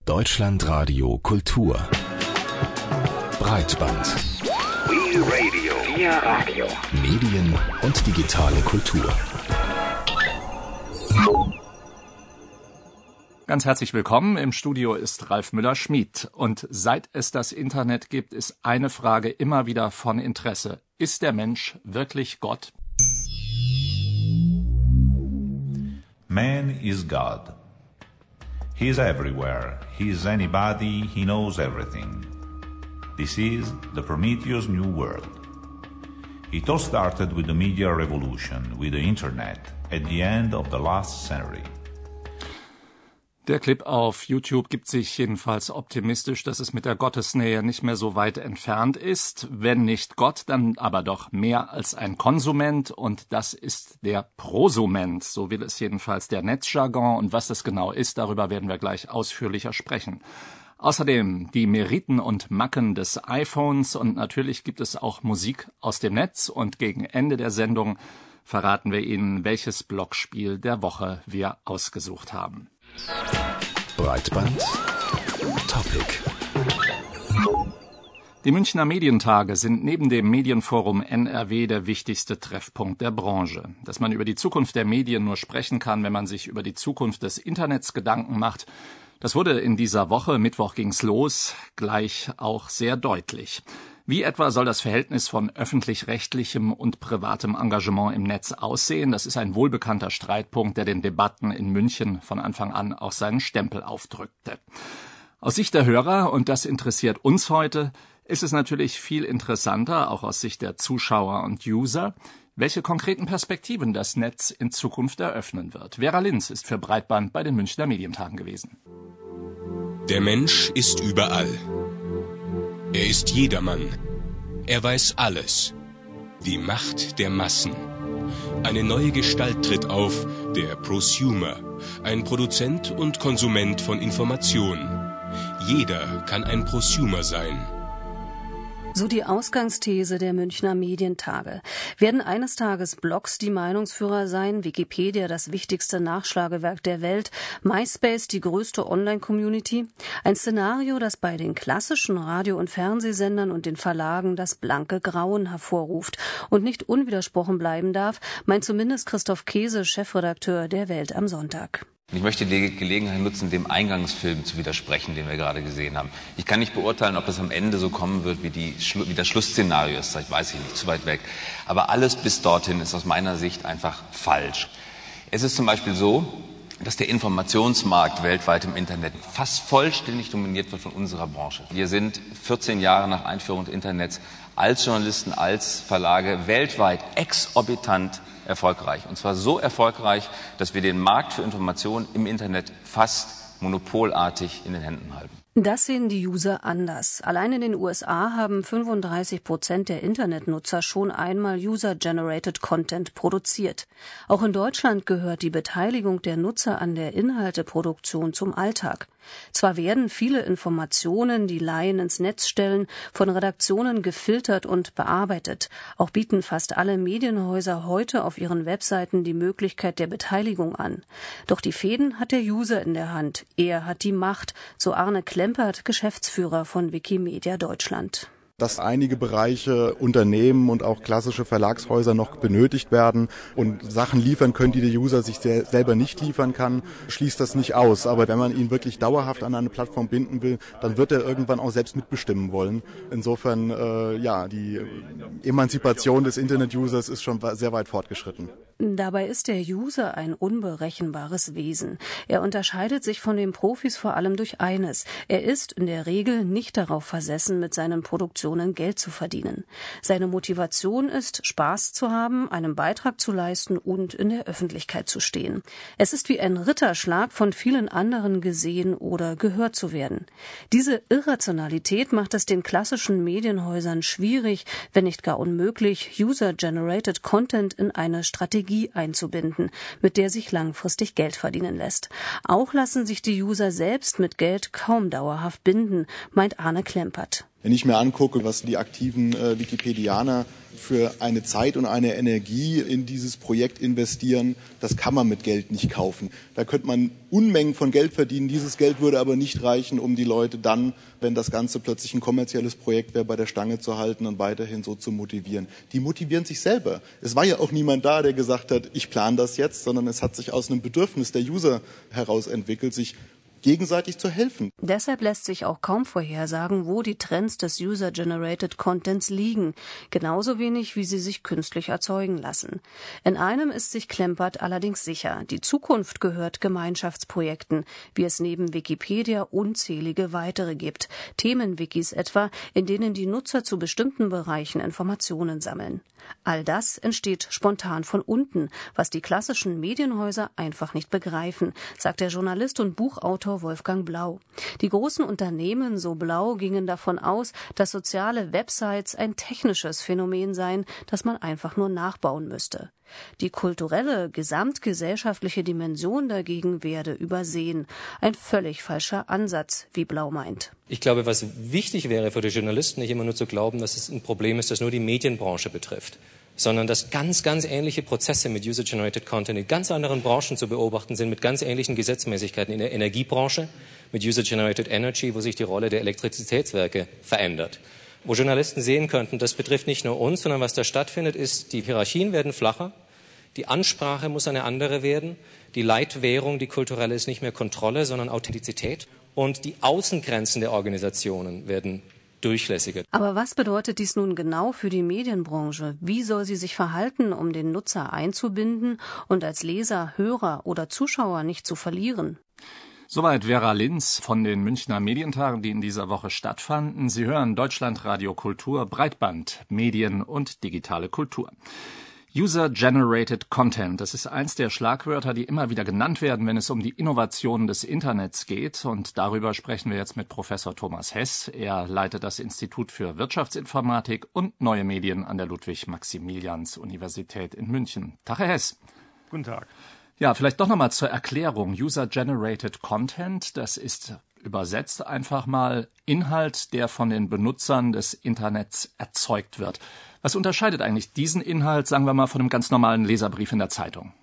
Deutschlandradio Kultur Breitband Wir Radio. Medien und digitale Kultur. Ganz herzlich willkommen. Im Studio ist Ralf Müller-Schmid. Und seit es das Internet gibt, ist eine Frage immer wieder von Interesse. Ist der Mensch wirklich Gott? Man is God. He is everywhere. He is anybody. He knows everything. This is the Prometheus New World. It all started with the media revolution, with the Internet, at the end of the last century. Der Clip auf YouTube gibt sich jedenfalls optimistisch, dass es mit der Gottesnähe nicht mehr so weit entfernt ist. Wenn nicht Gott, dann aber doch mehr als ein Konsument. Und das ist der Prosument. So will es jedenfalls der Netzjargon. Und was das genau ist, darüber werden wir gleich ausführlicher sprechen. Außerdem die Meriten und Macken des iPhones. Und natürlich gibt es auch Musik aus dem Netz. Und gegen Ende der Sendung verraten wir Ihnen, welches Blockspiel der Woche wir ausgesucht haben. Breitband Topic. Die Münchner Medientage sind neben dem Medienforum NRW der wichtigste Treffpunkt der Branche. Dass man über die Zukunft der Medien nur sprechen kann, wenn man sich über die Zukunft des Internets Gedanken macht, das wurde in dieser Woche, Mittwoch ging's los, gleich auch sehr deutlich. Wie etwa soll das Verhältnis von öffentlich-rechtlichem und privatem Engagement im Netz aussehen? Das ist ein wohlbekannter Streitpunkt, der den Debatten in München von Anfang an auch seinen Stempel aufdrückte. Aus Sicht der Hörer, und das interessiert uns heute, ist es natürlich viel interessanter, auch aus Sicht der Zuschauer und User, welche konkreten Perspektiven das Netz in Zukunft eröffnen wird. Vera Linz ist für Breitband bei den Münchner Medientagen gewesen. Der Mensch ist überall. Er ist jedermann. Er weiß alles. Die Macht der Massen. Eine neue Gestalt tritt auf, der Prosumer, ein Produzent und Konsument von Informationen. Jeder kann ein Prosumer sein. So die Ausgangsthese der Münchner Medientage. Werden eines Tages Blogs die Meinungsführer sein, Wikipedia das wichtigste Nachschlagewerk der Welt, MySpace die größte Online-Community? Ein Szenario, das bei den klassischen Radio- und Fernsehsendern und den Verlagen das blanke Grauen hervorruft und nicht unwidersprochen bleiben darf, meint zumindest Christoph Käse, Chefredakteur der Welt am Sonntag. Ich möchte die Gelegenheit nutzen, dem Eingangsfilm zu widersprechen, den wir gerade gesehen haben. Ich kann nicht beurteilen, ob das am Ende so kommen wird, wie das Schlussszenario ist. Das weiß ich nicht, zu weit weg. Aber alles bis dorthin ist aus meiner Sicht einfach falsch. Es ist zum Beispiel so, dass der Informationsmarkt weltweit im Internet fast vollständig dominiert wird von unserer Branche. Wir sind 14 Jahre nach Einführung des Internets als Journalisten, als Verlage weltweit exorbitant erfolgreich. Und zwar so erfolgreich, dass wir den Markt für Informationen im Internet fast monopolartig in den Händen halten. Das sehen die User anders. Allein in den USA haben 35% der Internetnutzer schon einmal User-Generated Content produziert. Auch in Deutschland gehört die Beteiligung der Nutzer an der Inhalteproduktion zum Alltag. Zwar werden viele Informationen, die Laien ins Netz stellen, von Redaktionen gefiltert und bearbeitet. Auch bieten fast alle Medienhäuser heute auf ihren Webseiten die Möglichkeit der Beteiligung an. Doch die Fäden hat der User in der Hand. Er hat die Macht, so Arne Klempert, Geschäftsführer von Wikimedia Deutschland. Dass einige Bereiche, Unternehmen und auch klassische Verlagshäuser noch benötigt werden und Sachen liefern können, die der User sich selber nicht liefern kann, schließt das nicht aus. Aber wenn man ihn wirklich dauerhaft an eine Plattform binden will, dann wird er irgendwann auch selbst mitbestimmen wollen. Insofern, die Emanzipation des Internet-Users ist schon sehr weit fortgeschritten. Dabei ist der User ein unberechenbares Wesen. Er unterscheidet sich von den Profis vor allem durch eines. Er ist in der Regel nicht darauf versessen, mit seinen Produktionen Geld zu verdienen. Seine Motivation ist, Spaß zu haben, einen Beitrag zu leisten und in der Öffentlichkeit zu stehen. Es ist wie ein Ritterschlag, von vielen anderen gesehen oder gehört zu werden. Diese Irrationalität macht es den klassischen Medienhäusern schwierig, wenn nicht gar unmöglich, User-Generated Content in eine Strategie einzubinden, mit der sich langfristig Geld verdienen lässt. Auch lassen sich die User selbst mit Geld kaum dauerhaft binden, meint Arne Klempert. Wenn ich mir angucke, was die aktiven Wikipedianer für eine Zeit und eine Energie in dieses Projekt investieren, das kann man mit Geld nicht kaufen. Da könnte man Unmengen von Geld verdienen. Dieses Geld würde aber nicht reichen, um die Leute dann, wenn das Ganze plötzlich ein kommerzielles Projekt wäre, bei der Stange zu halten und weiterhin so zu motivieren. Die motivieren sich selber. Es war ja auch niemand da, der gesagt hat, ich plane das jetzt, sondern es hat sich aus einem Bedürfnis der User heraus entwickelt, sich gegenseitig zu helfen. Deshalb lässt sich auch kaum vorhersagen, wo die Trends des User-Generated Contents liegen, genauso wenig wie sie sich künstlich erzeugen lassen. In einem ist sich Klempert allerdings sicher: Die Zukunft gehört Gemeinschaftsprojekten, wie es neben Wikipedia unzählige weitere gibt, Themenwikis etwa, in denen die Nutzer zu bestimmten Bereichen Informationen sammeln. All das entsteht spontan von unten, was die klassischen Medienhäuser einfach nicht begreifen, sagt der Journalist und Buchautor Wolfgang Blau. Die großen Unternehmen, so Blau, gingen davon aus, dass soziale Websites ein technisches Phänomen seien, das man einfach nur nachbauen müsste. Die kulturelle, gesamtgesellschaftliche Dimension dagegen werde übersehen. Ein völlig falscher Ansatz, wie Blau meint. Ich glaube, was wichtig wäre für die Journalisten, nicht immer nur zu glauben, dass es ein Problem ist, das nur die Medienbranche betrifft, sondern dass ganz ähnliche Prozesse mit User-Generated Content in ganz anderen Branchen zu beobachten sind, mit ganz ähnlichen Gesetzmäßigkeiten in der Energiebranche, mit User-Generated Energy, wo sich die Rolle der Elektrizitätswerke verändert. Wo Journalisten sehen könnten, das betrifft nicht nur uns, sondern was da stattfindet, ist, die Hierarchien werden flacher, die Ansprache muss eine andere werden, die Leitwährung, die kulturelle, ist nicht mehr Kontrolle, sondern Authentizität, und die Außengrenzen der Organisationen werden durchlässiger. Aber was bedeutet dies nun genau für die Medienbranche? Wie soll sie sich verhalten, um den Nutzer einzubinden und als Leser, Hörer oder Zuschauer nicht zu verlieren? Soweit Vera Linz von den Münchner Medientagen, die in dieser Woche stattfanden. Sie hören Deutschlandradio Kultur, Breitband, Medien und digitale Kultur. User-Generated Content, das ist eins der Schlagwörter, die immer wieder genannt werden, wenn es um die Innovationen des Internets geht. Und darüber sprechen wir jetzt mit Professor Thomas Hess. Er leitet das Institut für Wirtschaftsinformatik und Neue Medien an der Ludwig-Maximilians-Universität in München. Tag, Herr Hess. Guten Tag. Ja, vielleicht doch nochmal zur Erklärung. User-Generated Content, das ist übersetzt einfach mal Inhalt, der von den Benutzern des Internets erzeugt wird. Was unterscheidet eigentlich diesen Inhalt, sagen wir mal, von einem ganz normalen Leserbrief in der Zeitung?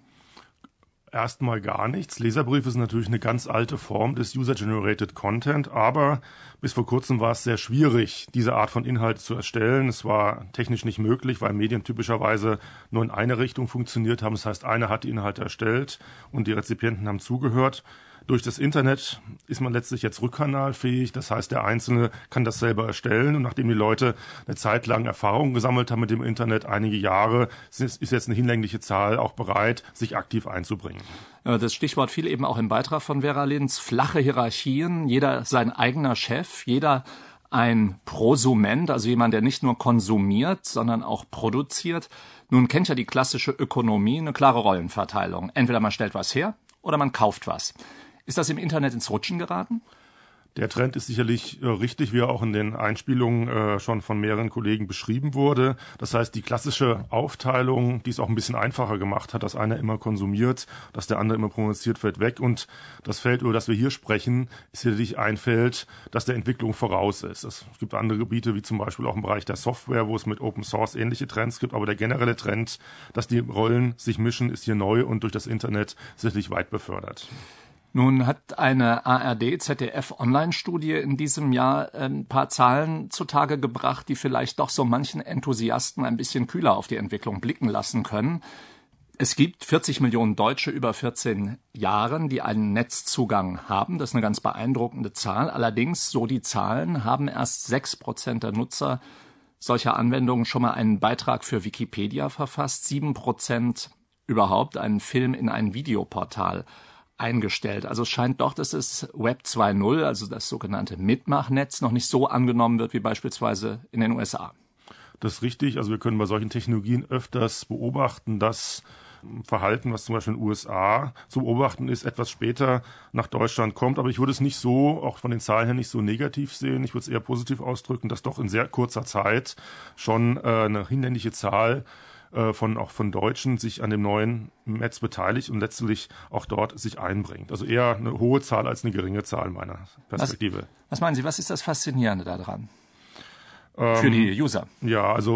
Erstmal gar nichts. Leserbrief ist natürlich eine ganz alte Form des User-Generated Content, aber bis vor kurzem war es sehr schwierig, diese Art von Inhalt zu erstellen. Es war technisch nicht möglich, weil Medien typischerweise nur in eine Richtung funktioniert haben. Das heißt, einer hat die Inhalte erstellt und die Rezipienten haben zugehört. Durch das Internet ist man letztlich jetzt rückkanalfähig. Das heißt, der Einzelne kann das selber erstellen. Und nachdem die Leute eine Zeit lang Erfahrung gesammelt haben mit dem Internet, einige Jahre, ist jetzt eine hinlängliche Zahl auch bereit, sich aktiv einzubringen. Das Stichwort fiel eben auch im Beitrag von Vera Linz. Flache Hierarchien, jeder sein eigener Chef, jeder ein Prosument, also jemand, der nicht nur konsumiert, sondern auch produziert. Nun kennt ja die klassische Ökonomie eine klare Rollenverteilung. Entweder man stellt was her oder man kauft was. Ist das im Internet ins Rutschen geraten? Der Trend ist sicherlich richtig, wie er auch in den Einspielungen schon von mehreren Kollegen beschrieben wurde. Das heißt, die klassische Aufteilung, die es auch ein bisschen einfacher gemacht hat, dass einer immer konsumiert, dass der andere immer produziert, fällt weg. Und das Feld, über das wir hier sprechen, ist sicherlich ein Feld, das der Entwicklung voraus ist. Es gibt andere Gebiete, wie zum Beispiel auch im Bereich der Software, wo es mit Open Source ähnliche Trends gibt. Aber der generelle Trend, dass die Rollen sich mischen, ist hier neu und durch das Internet sicherlich weit befördert. Nun hat eine ARD-ZDF-Online-Studie in diesem Jahr ein paar Zahlen zutage gebracht, die vielleicht doch so manchen Enthusiasten ein bisschen kühler auf die Entwicklung blicken lassen können. Es gibt 40 Millionen Deutsche über 14 Jahren, die einen Netzzugang haben. Das ist eine ganz beeindruckende Zahl. Allerdings, so die Zahlen, haben erst 6% der Nutzer solcher Anwendungen schon mal einen Beitrag für Wikipedia verfasst, 7% überhaupt einen Film in ein Videoportal eingestellt. Also es scheint doch, dass das Web 2.0, also das sogenannte Mitmachnetz, noch nicht so angenommen wird wie beispielsweise in den USA. Das ist richtig. Also wir können bei solchen Technologien öfters beobachten, dass Verhalten, was zum Beispiel in den USA zu beobachten ist, etwas später nach Deutschland kommt. Aber ich würde es nicht so, auch von den Zahlen her, nicht so negativ sehen. Ich würde es eher positiv ausdrücken, dass doch in sehr kurzer Zeit schon eine hinlängliche Zahl von Deutschen sich an dem neuen Netz beteiligt und letztlich auch dort sich einbringt. Also eher eine hohe Zahl als eine geringe Zahl meiner Perspektive. Was meinen Sie, was ist das Faszinierende daran? Für die User? Ja, also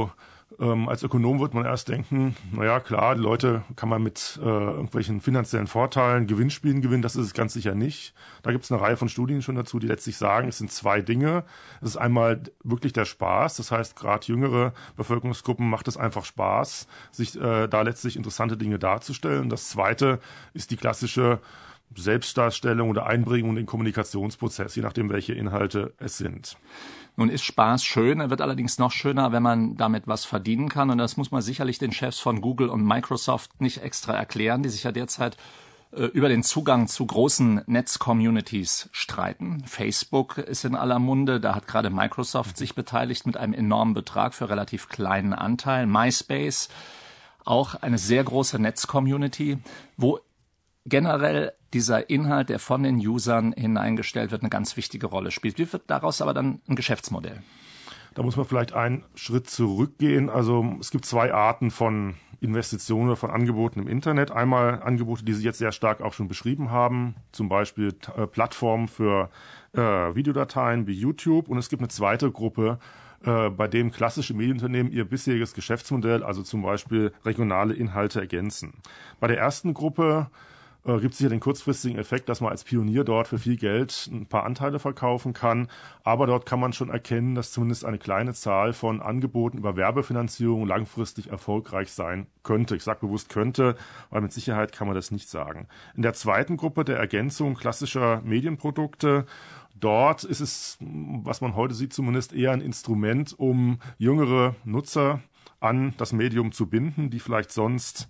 Als Ökonom wird man erst denken, naja klar, die Leute kann man mit irgendwelchen finanziellen Vorteilen, Gewinnspielen gewinnen, das ist es ganz sicher nicht. Da gibt es eine Reihe von Studien schon dazu, die letztlich sagen, es sind zwei Dinge. Es ist einmal wirklich der Spaß, das heißt gerade jüngere Bevölkerungsgruppen macht es einfach Spaß, sich da letztlich interessante Dinge darzustellen. Das zweite ist die klassische Selbstdarstellung oder Einbringung in den Kommunikationsprozess, je nachdem, welche Inhalte es sind. Nun ist Spaß schön, er wird allerdings noch schöner, wenn man damit was verdienen kann. Und das muss man sicherlich den Chefs von Google und Microsoft nicht extra erklären, die sich ja derzeit über den Zugang zu großen Netz-Communities streiten. Facebook ist in aller Munde, da hat gerade Microsoft sich beteiligt mit einem enormen Betrag für relativ kleinen Anteil. MySpace, auch eine sehr große Netz-Community, wo generell dieser Inhalt, der von den Usern hineingestellt wird, eine ganz wichtige Rolle spielt. Wie wird daraus aber dann ein Geschäftsmodell? Da muss man vielleicht einen Schritt zurückgehen. Also es gibt zwei Arten von Investitionen oder von Angeboten im Internet. Einmal Angebote, die Sie jetzt sehr stark auch schon beschrieben haben, zum Beispiel Plattformen für Videodateien wie YouTube. Und es gibt eine zweite Gruppe, bei dem klassische Medienunternehmen ihr bisheriges Geschäftsmodell, also zum Beispiel regionale Inhalte, ergänzen. Bei der ersten Gruppe gibt es sicher den kurzfristigen Effekt, dass man als Pionier dort für viel Geld ein paar Anteile verkaufen kann. Aber dort kann man schon erkennen, dass zumindest eine kleine Zahl von Angeboten über Werbefinanzierung langfristig erfolgreich sein könnte. Ich sage bewusst könnte, weil mit Sicherheit kann man das nicht sagen. In der zweiten Gruppe der Ergänzung klassischer Medienprodukte, dort ist es, was man heute sieht, zumindest eher ein Instrument, um jüngere Nutzer an das Medium zu binden, die vielleicht sonst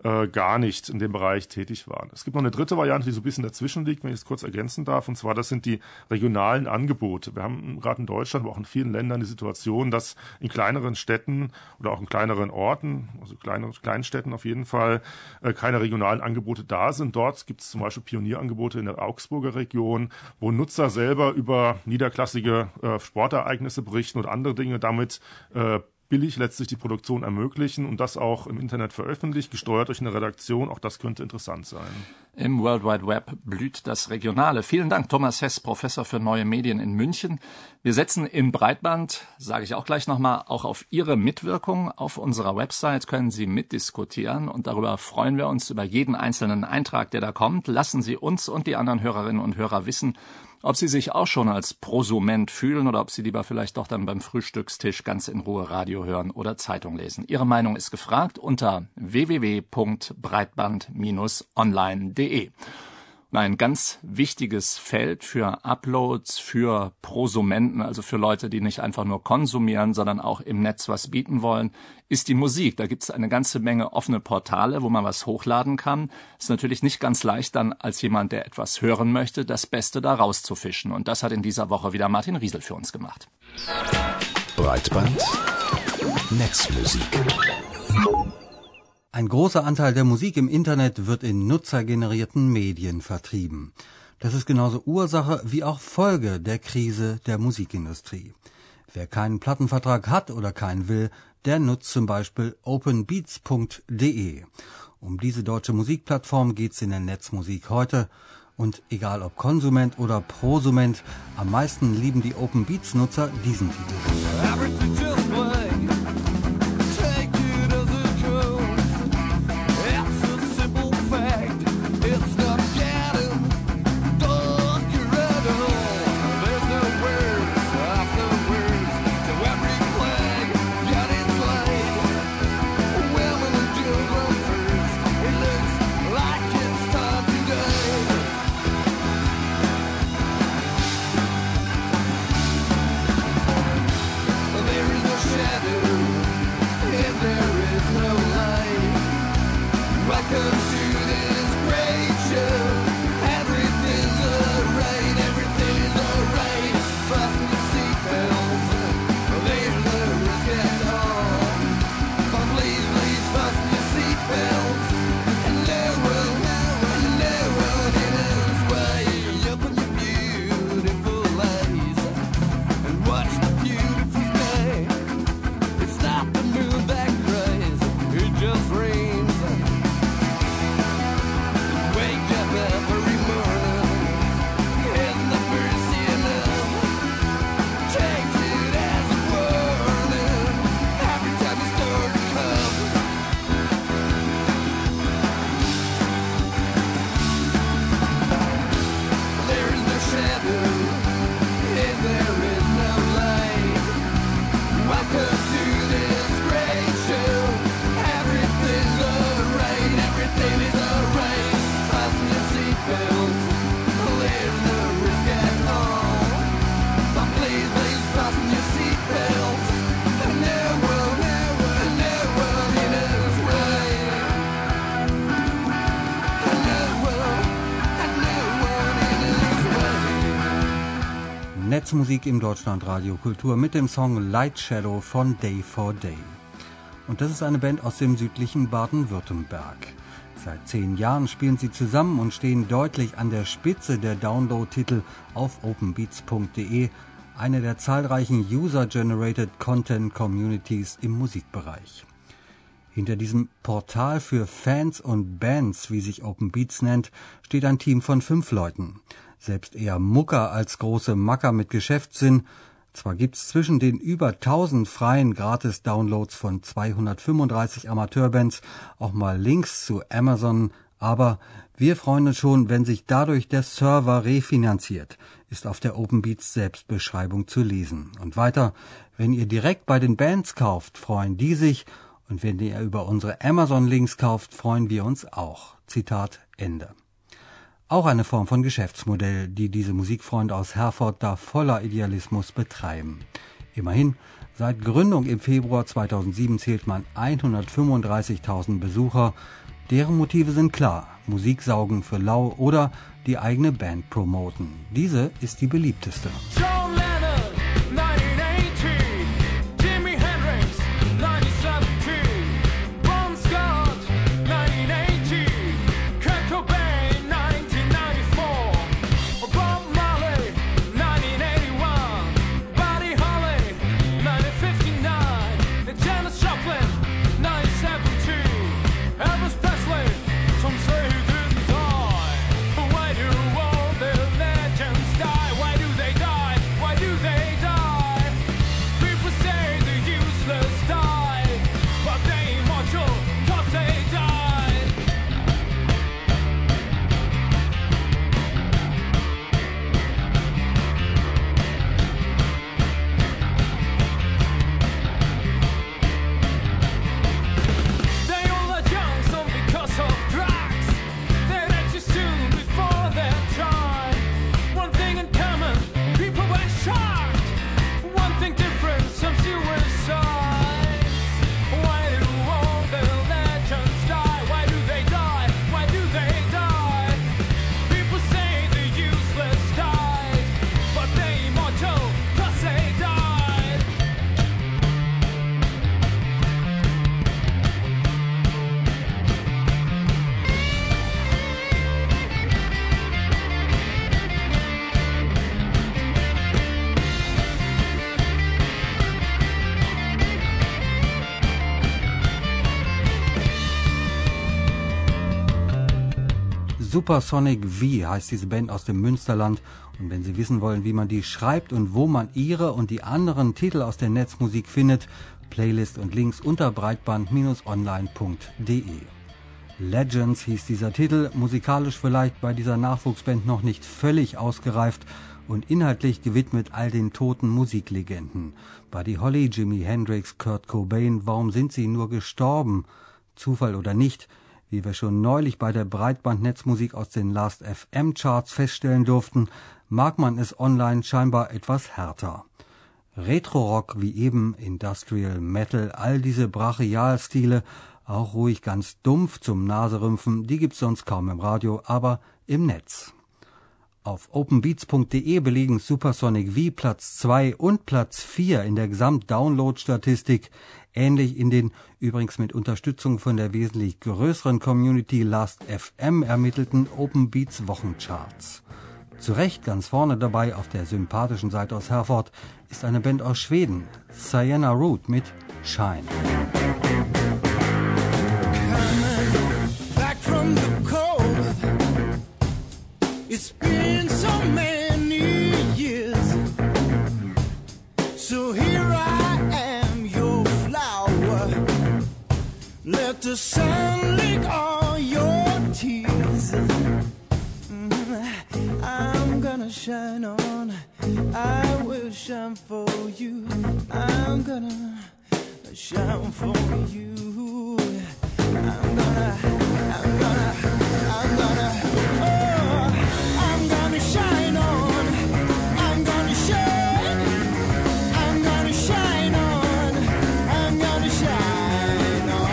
gar nicht in dem Bereich tätig waren. Es gibt noch eine dritte Variante, die so ein bisschen dazwischen liegt, wenn ich es kurz ergänzen darf, und zwar das sind die regionalen Angebote. Wir haben gerade in Deutschland, aber auch in vielen Ländern die Situation, dass in kleineren Städten oder auch in kleineren Orten, also kleinen Städten auf jeden Fall, keine regionalen Angebote da sind. Dort gibt es zum Beispiel Pionierangebote in der Augsburger Region, wo Nutzer selber über niederklassige Sportereignisse berichten und andere Dinge damit billig letztlich die Produktion ermöglichen und das auch im Internet veröffentlicht, gesteuert durch eine Redaktion. Auch das könnte interessant sein. Im World Wide Web blüht das Regionale. Vielen Dank, Thomas Hess, Professor für Neue Medien in München. Wir setzen in Breitband, sage ich auch gleich nochmal, auch auf Ihre Mitwirkung. Auf unserer Website können Sie mitdiskutieren und darüber freuen wir uns über jeden einzelnen Eintrag, der da kommt. Lassen Sie uns und die anderen Hörerinnen und Hörer wissen, ob Sie sich auch schon als Prosument fühlen oder ob Sie lieber vielleicht doch dann beim Frühstückstisch ganz in Ruhe Radio hören oder Zeitung lesen. Ihre Meinung ist gefragt unter www.breitband-online.de. Und ein ganz wichtiges Feld für Uploads, für Prosumenten, also für Leute, die nicht einfach nur konsumieren, sondern auch im Netz was bieten wollen, ist die Musik. Da gibt es eine ganze Menge offene Portale, wo man was hochladen kann. Ist natürlich nicht ganz leicht, dann als jemand, der etwas hören möchte, das Beste da rauszufischen. Und das hat in dieser Woche wieder Martin Riesel für uns gemacht. Breitband Netzmusik. Ein großer Anteil der Musik im Internet wird in nutzergenerierten Medien vertrieben. Das ist genauso Ursache wie auch Folge der Krise der Musikindustrie. Wer keinen Plattenvertrag hat oder keinen will, der nutzt zum Beispiel openbeats.de. Um diese deutsche Musikplattform geht's in der Netzmusik heute. Und egal ob Konsument oder Prosument, am meisten lieben die Open Beats Nutzer diesen Titel. There is no shadow Netzmusik im Deutschlandradio Kultur mit dem Song Light Shadow von Day for Day. Und das ist eine Band aus dem südlichen Baden-Württemberg. Seit 10 Jahren spielen sie zusammen und stehen deutlich an der Spitze der Download-Titel auf openbeats.de, eine der zahlreichen User-Generated Content Communities im Musikbereich. Hinter diesem Portal für Fans und Bands, wie sich Open Beats nennt, steht ein Team von 5 Leuten. Selbst eher Mucker als große Macker mit Geschäftssinn. Zwar gibt's zwischen den über 1000 freien Gratis-Downloads von 235 Amateurbands auch mal Links zu Amazon, aber wir freuen uns schon, wenn sich dadurch der Server refinanziert, ist auf der Open Beats Selbstbeschreibung zu lesen. Und weiter, wenn ihr direkt bei den Bands kauft, freuen die sich, und wenn ihr über unsere Amazon-Links kauft, freuen wir uns auch. Zitat Ende. Auch eine Form von Geschäftsmodell, die diese Musikfreunde aus Herford da voller Idealismus betreiben. Immerhin, seit Gründung im Februar 2007 zählt man 135.000 Besucher. Deren Motive sind klar: Musik saugen für lau oder die eigene Band promoten. Diese ist die beliebteste. John Lennon, 1980, Jimi Hendrix, 1970, Bon Scott, 1980, Kurt Cobain, 1994, Bob Marley, 1981, Buddy Holly, 1959, Janis Joplin, 1972, Elvis Presley, some say he didn't die, but why do all the legends die? Why do they die? Why do they die? People say the useless die, but they immortal 'cause they died. They all are young, some because of drugs. They died too soon before their time. One thing in common, people were shocked. One thing different, some suicides. Why do all the legends die? Why do they die? Why do they die? People say the useless died, but they immortal 'cause they died. Supersonic V heißt diese Band aus dem Münsterland. Und wenn Sie wissen wollen, wie man die schreibt und wo man ihre und die anderen Titel aus der Netzmusik findet, Playlist und Links unter breitband-online.de. Legends hieß dieser Titel, musikalisch vielleicht bei dieser Nachwuchsband noch nicht völlig ausgereift und inhaltlich gewidmet all den toten Musiklegenden. Buddy Holly, Jimi Hendrix, Kurt Cobain, warum sind sie nur gestorben? Zufall oder nicht? Wie wir schon neulich bei der Breitband-Netzmusik aus den Last.fm-Charts feststellen durften, mag man es online scheinbar etwas härter. Retro-Rock wie eben, Industrial Metal, all diese Brachialstile, auch ruhig ganz dumpf zum Naserümpfen, die gibt's sonst kaum im Radio, aber im Netz. Auf openbeats.de belegen Supersonic V Platz 2 und Platz 4 in der Gesamt-Download-Statistik, ähnlich in den übrigens mit Unterstützung von der wesentlich größeren Community Last.fm ermittelten Open Beats Wochencharts. Zu Recht ganz vorne dabei auf der sympathischen Seite aus Herford ist eine Band aus Schweden, Sienna Root mit Shine. Back from the cold. It's been so many years. So here I am, your flower. Let the sun lick all your tears. I'm gonna shine on. I will shine for you. I'm gonna shine for you. I'm gonna shine on. I'm gonna shine. I'm gonna shine on. I'm gonna shine on.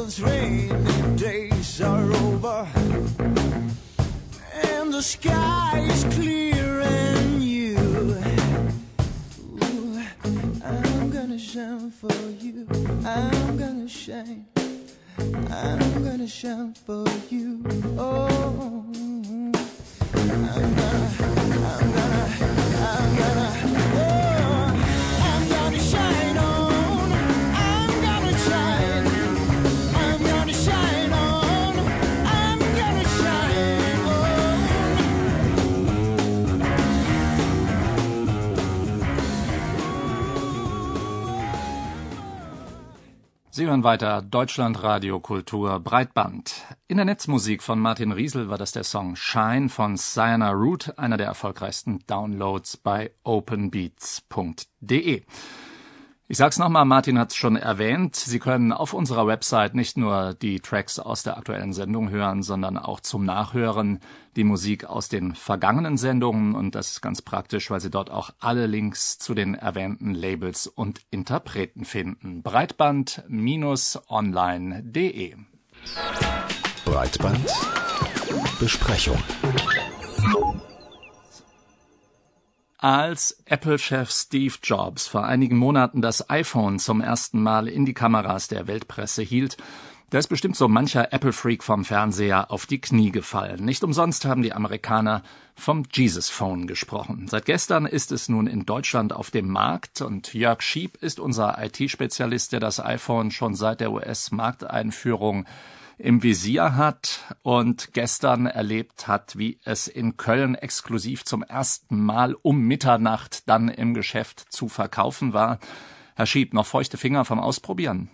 those rainy days are over and the sky is clear and you. Ooh, I'm gonna shine for you. I'm gonna shine. I'm gonna shine for you. Oh, I'm gonna shine on. I'm gonna shine. I'm gonna shine on. I'm gonna shine Sie hören weiter Deutschlandradio Kultur Breitband. In der Netzmusik von Martin Riesel war das der Song Shine von Sienna Root, einer der erfolgreichsten Downloads bei openbeats.de. Ich sag's nochmal, Martin hat's schon erwähnt, Sie können auf unserer Website nicht nur die Tracks aus der aktuellen Sendung hören, sondern auch zum Nachhören die Musik aus den vergangenen Sendungen. Und das ist ganz praktisch, weil Sie dort auch alle Links zu den erwähnten Labels und Interpreten finden. Breitband-online.de Breitband Besprechung. Als Apple-Chef Steve Jobs vor einigen Monaten das iPhone zum ersten Mal in die Kameras der Weltpresse hielt, da ist bestimmt so mancher Apple-Freak vom Fernseher auf die Knie gefallen. Nicht umsonst haben die Amerikaner vom Jesus Phone gesprochen. Seit gestern ist es nun in Deutschland auf dem Markt und Jörg Schieb ist unser IT-Spezialist, der das iPhone schon seit der US-Markteinführung im Visier hat und gestern erlebt hat, wie es in Köln exklusiv zum ersten Mal um Mitternacht dann im Geschäft zu verkaufen war. Herr Schieb, noch feuchte Finger vom Ausprobieren?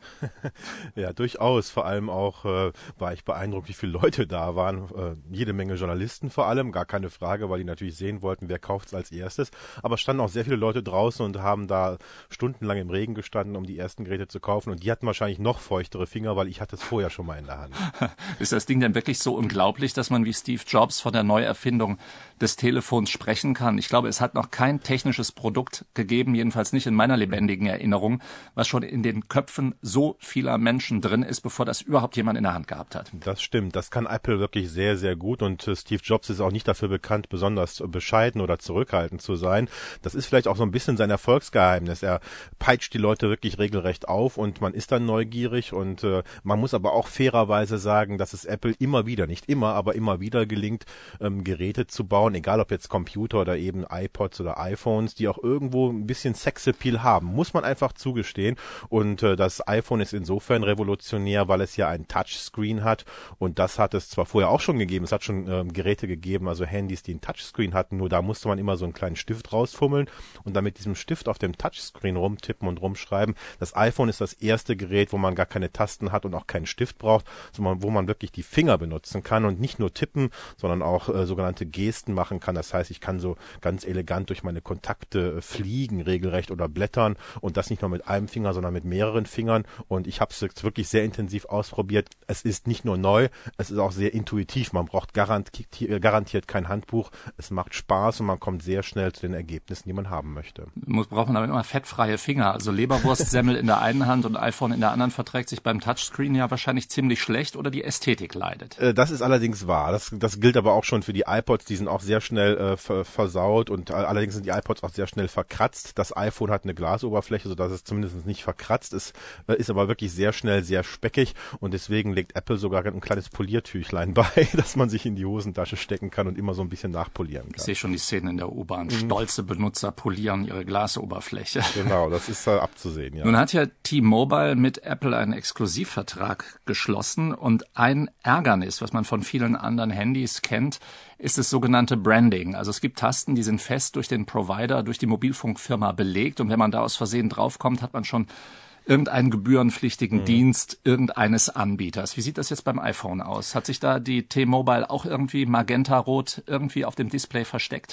Ja, durchaus. Vor allem auch war ich beeindruckt, wie viele Leute da waren. Jede Menge Journalisten vor allem, gar keine Frage, weil die natürlich sehen wollten, wer kauft's als erstes. Aber es standen auch sehr viele Leute draußen und haben da stundenlang im Regen gestanden, um die ersten Geräte zu kaufen. Und die hatten wahrscheinlich noch feuchtere Finger, weil ich hatte es vorher schon mal in der Hand. Ist das Ding denn wirklich so unglaublich, dass man wie Steve Jobs von der Neuerfindung des Telefons sprechen kann? Ich glaube, es hat noch kein technisches Produkt gegeben, jedenfalls nicht in meiner lebendigen Erinnerung, was schon in den Köpfen so vieler Menschen drin ist, bevor das überhaupt jemand in der Hand gehabt hat. Das stimmt, das kann Apple wirklich sehr, sehr gut und Steve Jobs ist auch nicht dafür bekannt, besonders bescheiden oder zurückhaltend zu sein. Das ist vielleicht auch so ein bisschen sein Erfolgsgeheimnis. Er peitscht die Leute wirklich regelrecht auf und man ist dann neugierig und man muss aber auch fairerweise sagen, dass es Apple immer wieder, nicht immer, aber immer wieder gelingt, Geräte zu bauen, egal ob jetzt Computer oder eben iPods oder iPhones, die auch irgendwo ein bisschen Sexappeal haben. Muss man einfach zugestehen. Und das iPhone ist insofern revolutionär, weil es ja ein Touchscreen hat. Und das hat es zwar vorher auch schon gegeben. Es hat schon Geräte gegeben, also Handys, die ein Touchscreen hatten. Nur da musste man immer so einen kleinen Stift rausfummeln und dann mit diesem Stift auf dem Touchscreen rumtippen und rumschreiben. Das iPhone ist das erste Gerät, wo man gar keine Tasten hat und auch keinen Stift braucht, sondern wo man wirklich die Finger benutzen kann und nicht nur tippen, sondern auch sogenannte Gesten machen kann. Das heißt, ich kann so ganz elegant durch meine Kontakte fliegen, regelrecht, oder blättern und das nicht nur mit einem Finger, sondern mit mehreren Fingern. Und ich habe es jetzt wirklich sehr intensiv ausprobiert. Es ist nicht nur neu, es ist auch sehr intuitiv. Man braucht garantiert kein Handbuch. Es macht Spaß und man kommt sehr schnell zu den Ergebnissen, die man haben möchte. Braucht man aber immer fettfreie Finger. Also Leberwurstsemmel in der einen Hand und iPhone in der anderen verträgt sich beim Touchscreen ja wahrscheinlich ziemlich schlecht oder die Ästhetik leidet. Das ist allerdings wahr. Das gilt aber auch schon für die iPods. Die sind auch sehr schnell versaut und allerdings sind die iPods auch sehr schnell verkratzt. Das iPhone hat eine Glasoberfläche, sodass es zumindest nicht verkratzt ist, ist aber wirklich sehr schnell, sehr speckig und deswegen legt Apple sogar ein kleines Poliertüchlein bei, dass man sich in die Hosentasche stecken kann und immer so ein bisschen nachpolieren kann. Ich sehe schon die Szene in der U-Bahn. Stolze Benutzer polieren ihre Glasoberfläche. Genau, das ist abzusehen, ja. Nun hat ja T-Mobile mit Apple einen Exklusivvertrag geschlossen und ein Ärgernis, was man von vielen anderen Handys kennt, ist das sogenannte Branding. Also es gibt Tasten, die sind fest durch den Provider, durch die Mobilfunkfirma belegt und wenn man da aus Versehen draufkommt, hat man schon irgendeinen gebührenpflichtigen Dienst irgendeines Anbieters. Wie sieht das jetzt beim iPhone aus? Hat sich da die T-Mobile auch irgendwie magenta-rot irgendwie auf dem Display versteckt?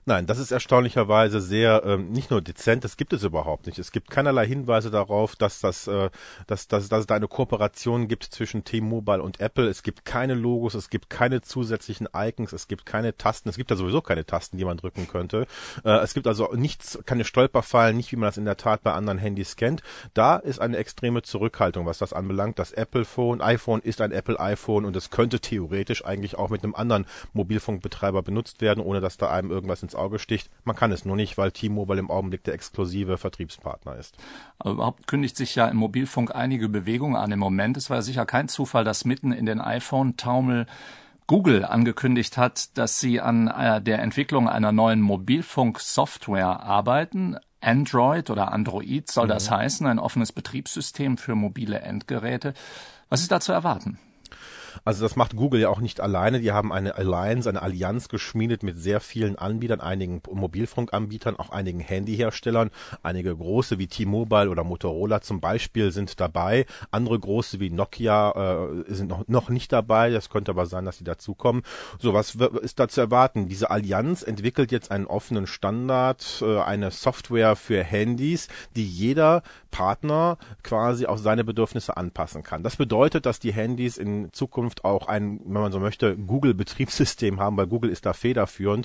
Nein, das ist erstaunlicherweise sehr nicht nur dezent, das gibt es überhaupt nicht. Es gibt keinerlei Hinweise darauf, dass es da eine Kooperation gibt zwischen T-Mobile und Apple. Es gibt keine Logos, es gibt keine zusätzlichen Icons, es gibt keine Tasten. Es gibt da sowieso keine Tasten, die man drücken könnte. Es gibt also nichts, keine Stolperfallen, nicht wie man das in der Tat bei anderen Handys kennt. Da ist eine extreme Zurückhaltung, was das anbelangt. Das iPhone ist ein Apple iPhone und es könnte theoretisch eigentlich auch mit einem anderen Mobilfunkbetreiber benutzt werden, ohne dass da einem irgendwas ins Auge sticht. Man kann es nur nicht, weil T-Mobile im Augenblick der exklusive Vertriebspartner ist. Aber überhaupt kündigt sich ja im Mobilfunk einige Bewegungen an im Moment. Es war sicher kein Zufall, dass mitten in den iPhone-Taumel Google angekündigt hat, dass sie an der Entwicklung einer neuen Mobilfunk-Software arbeiten. Android oder Android soll das heißen, ein offenes Betriebssystem für mobile Endgeräte. Was ist da zu erwarten? Also das macht Google ja auch nicht alleine. Die haben eine Allianz geschmiedet mit sehr vielen Anbietern, einigen Mobilfunkanbietern, auch einigen Handyherstellern. Einige große wie T-Mobile oder Motorola zum Beispiel sind dabei. Andere große wie Nokia sind noch nicht dabei. Das könnte aber sein, dass sie dazukommen. So, was ist da zu erwarten? Diese Allianz entwickelt jetzt einen offenen Standard, eine Software für Handys, die jeder Partner quasi auf seine Bedürfnisse anpassen kann. Das bedeutet, dass die Handys in Zukunft auch ein, wenn man so möchte, Google-Betriebssystem haben, weil Google ist da federführend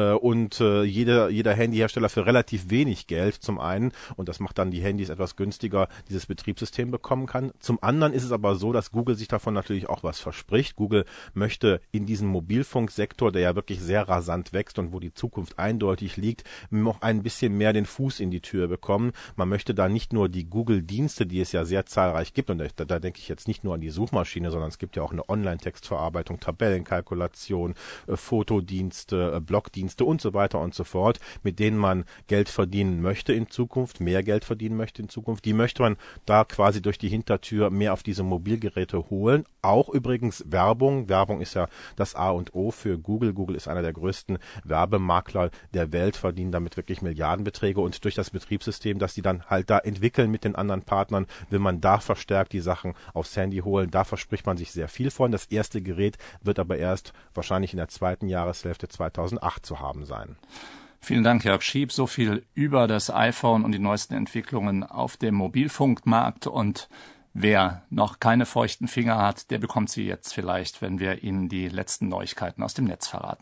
und jeder Handyhersteller für relativ wenig Geld zum einen, und das macht dann die Handys etwas günstiger, dieses Betriebssystem bekommen kann. Zum anderen ist es aber so, dass Google sich davon natürlich auch was verspricht. Google möchte in diesem Mobilfunksektor, der ja wirklich sehr rasant wächst und wo die Zukunft eindeutig liegt, noch ein bisschen mehr den Fuß in die Tür bekommen. Man möchte da nicht nur die Google-Dienste, die es ja sehr zahlreich gibt, und da denke ich jetzt nicht nur an die Suchmaschine, sondern es gibt ja auch eine Online-Textverarbeitung, Tabellenkalkulation, Fotodienste, Blogdienste und so weiter und so fort, mit denen man Geld verdienen möchte in Zukunft, mehr Geld verdienen möchte in Zukunft. Die möchte man da quasi durch die Hintertür mehr auf diese Mobilgeräte holen. Auch übrigens Werbung. Werbung ist ja das A und O für Google. Google ist einer der größten Werbemakler der Welt, verdienen damit wirklich Milliardenbeträge, und durch das Betriebssystem, das die dann halt da entwickeln mit den anderen Partnern, will man da verstärkt die Sachen aufs Handy holen. Da verspricht man sich sehr viel von. Das erste Gerät wird aber erst wahrscheinlich in der zweiten Jahreshälfte 2008 zu haben sein. Vielen Dank, Jörg Schieb. So viel über das iPhone und die neuesten Entwicklungen auf dem Mobilfunkmarkt. Und wer noch keine feuchten Finger hat, der bekommt sie jetzt vielleicht, wenn wir Ihnen die letzten Neuigkeiten aus dem Netz verraten.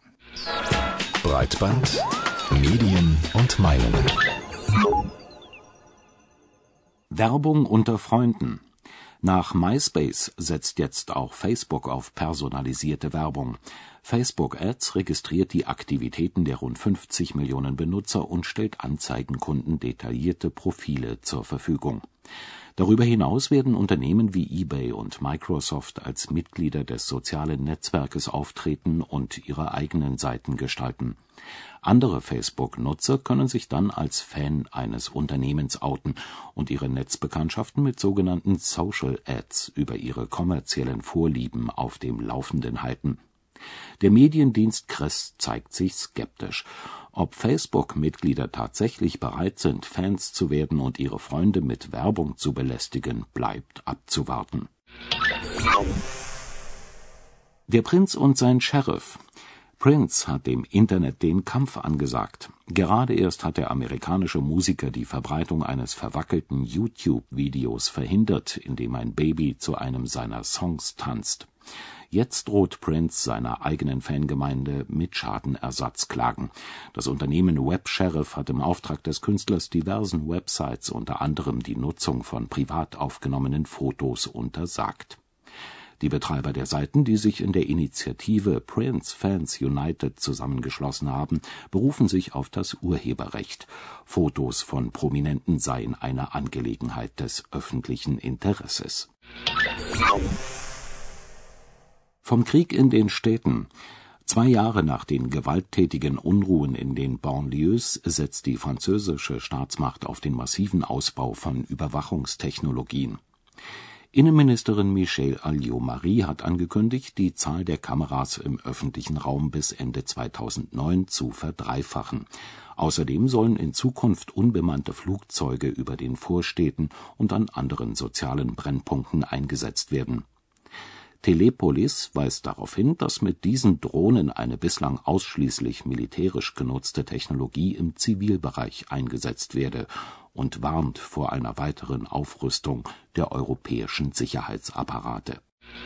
Breitband, Medien und Meinungen. Werbung unter Freunden. Nach MySpace setzt jetzt auch Facebook auf personalisierte Werbung. Facebook Ads registriert die Aktivitäten der rund 50 Millionen Benutzer und stellt Anzeigenkunden detaillierte Profile zur Verfügung. Darüber hinaus werden Unternehmen wie eBay und Microsoft als Mitglieder des sozialen Netzwerkes auftreten und ihre eigenen Seiten gestalten. Andere Facebook-Nutzer können sich dann als Fan eines Unternehmens outen und ihre Netzbekanntschaften mit sogenannten Social Ads über ihre kommerziellen Vorlieben auf dem Laufenden halten. Der Mediendienst Kress zeigt sich skeptisch. Ob Facebook-Mitglieder tatsächlich bereit sind, Fans zu werden und ihre Freunde mit Werbung zu belästigen, bleibt abzuwarten. Der Prinz und sein Sheriff. Prince hat dem Internet den Kampf angesagt. Gerade erst hat der amerikanische Musiker die Verbreitung eines verwackelten YouTube-Videos verhindert, in dem ein Baby zu einem seiner Songs tanzt. Jetzt droht Prince seiner eigenen Fangemeinde mit Schadenersatzklagen. Das Unternehmen Web Sheriff hat im Auftrag des Künstlers diversen Websites unter anderem die Nutzung von privat aufgenommenen Fotos untersagt. Die Betreiber der Seiten, die sich in der Initiative Prince Fans United zusammengeschlossen haben, berufen sich auf das Urheberrecht. Fotos von Prominenten seien eine Angelegenheit des öffentlichen Interesses. Vom Krieg in den Städten. 2 Jahre nach den gewalttätigen Unruhen in den Banlieues setzt die französische Staatsmacht auf den massiven Ausbau von Überwachungstechnologien. Innenministerin Michèle Alliot-Marie hat angekündigt, die Zahl der Kameras im öffentlichen Raum bis Ende 2009 zu verdreifachen. Außerdem sollen in Zukunft unbemannte Flugzeuge über den Vorstädten und an anderen sozialen Brennpunkten eingesetzt werden. Telepolis weist darauf hin, dass mit diesen Drohnen eine bislang ausschließlich militärisch genutzte Technologie im Zivilbereich eingesetzt werde und warnt vor einer weiteren Aufrüstung der europäischen Sicherheitsapparate.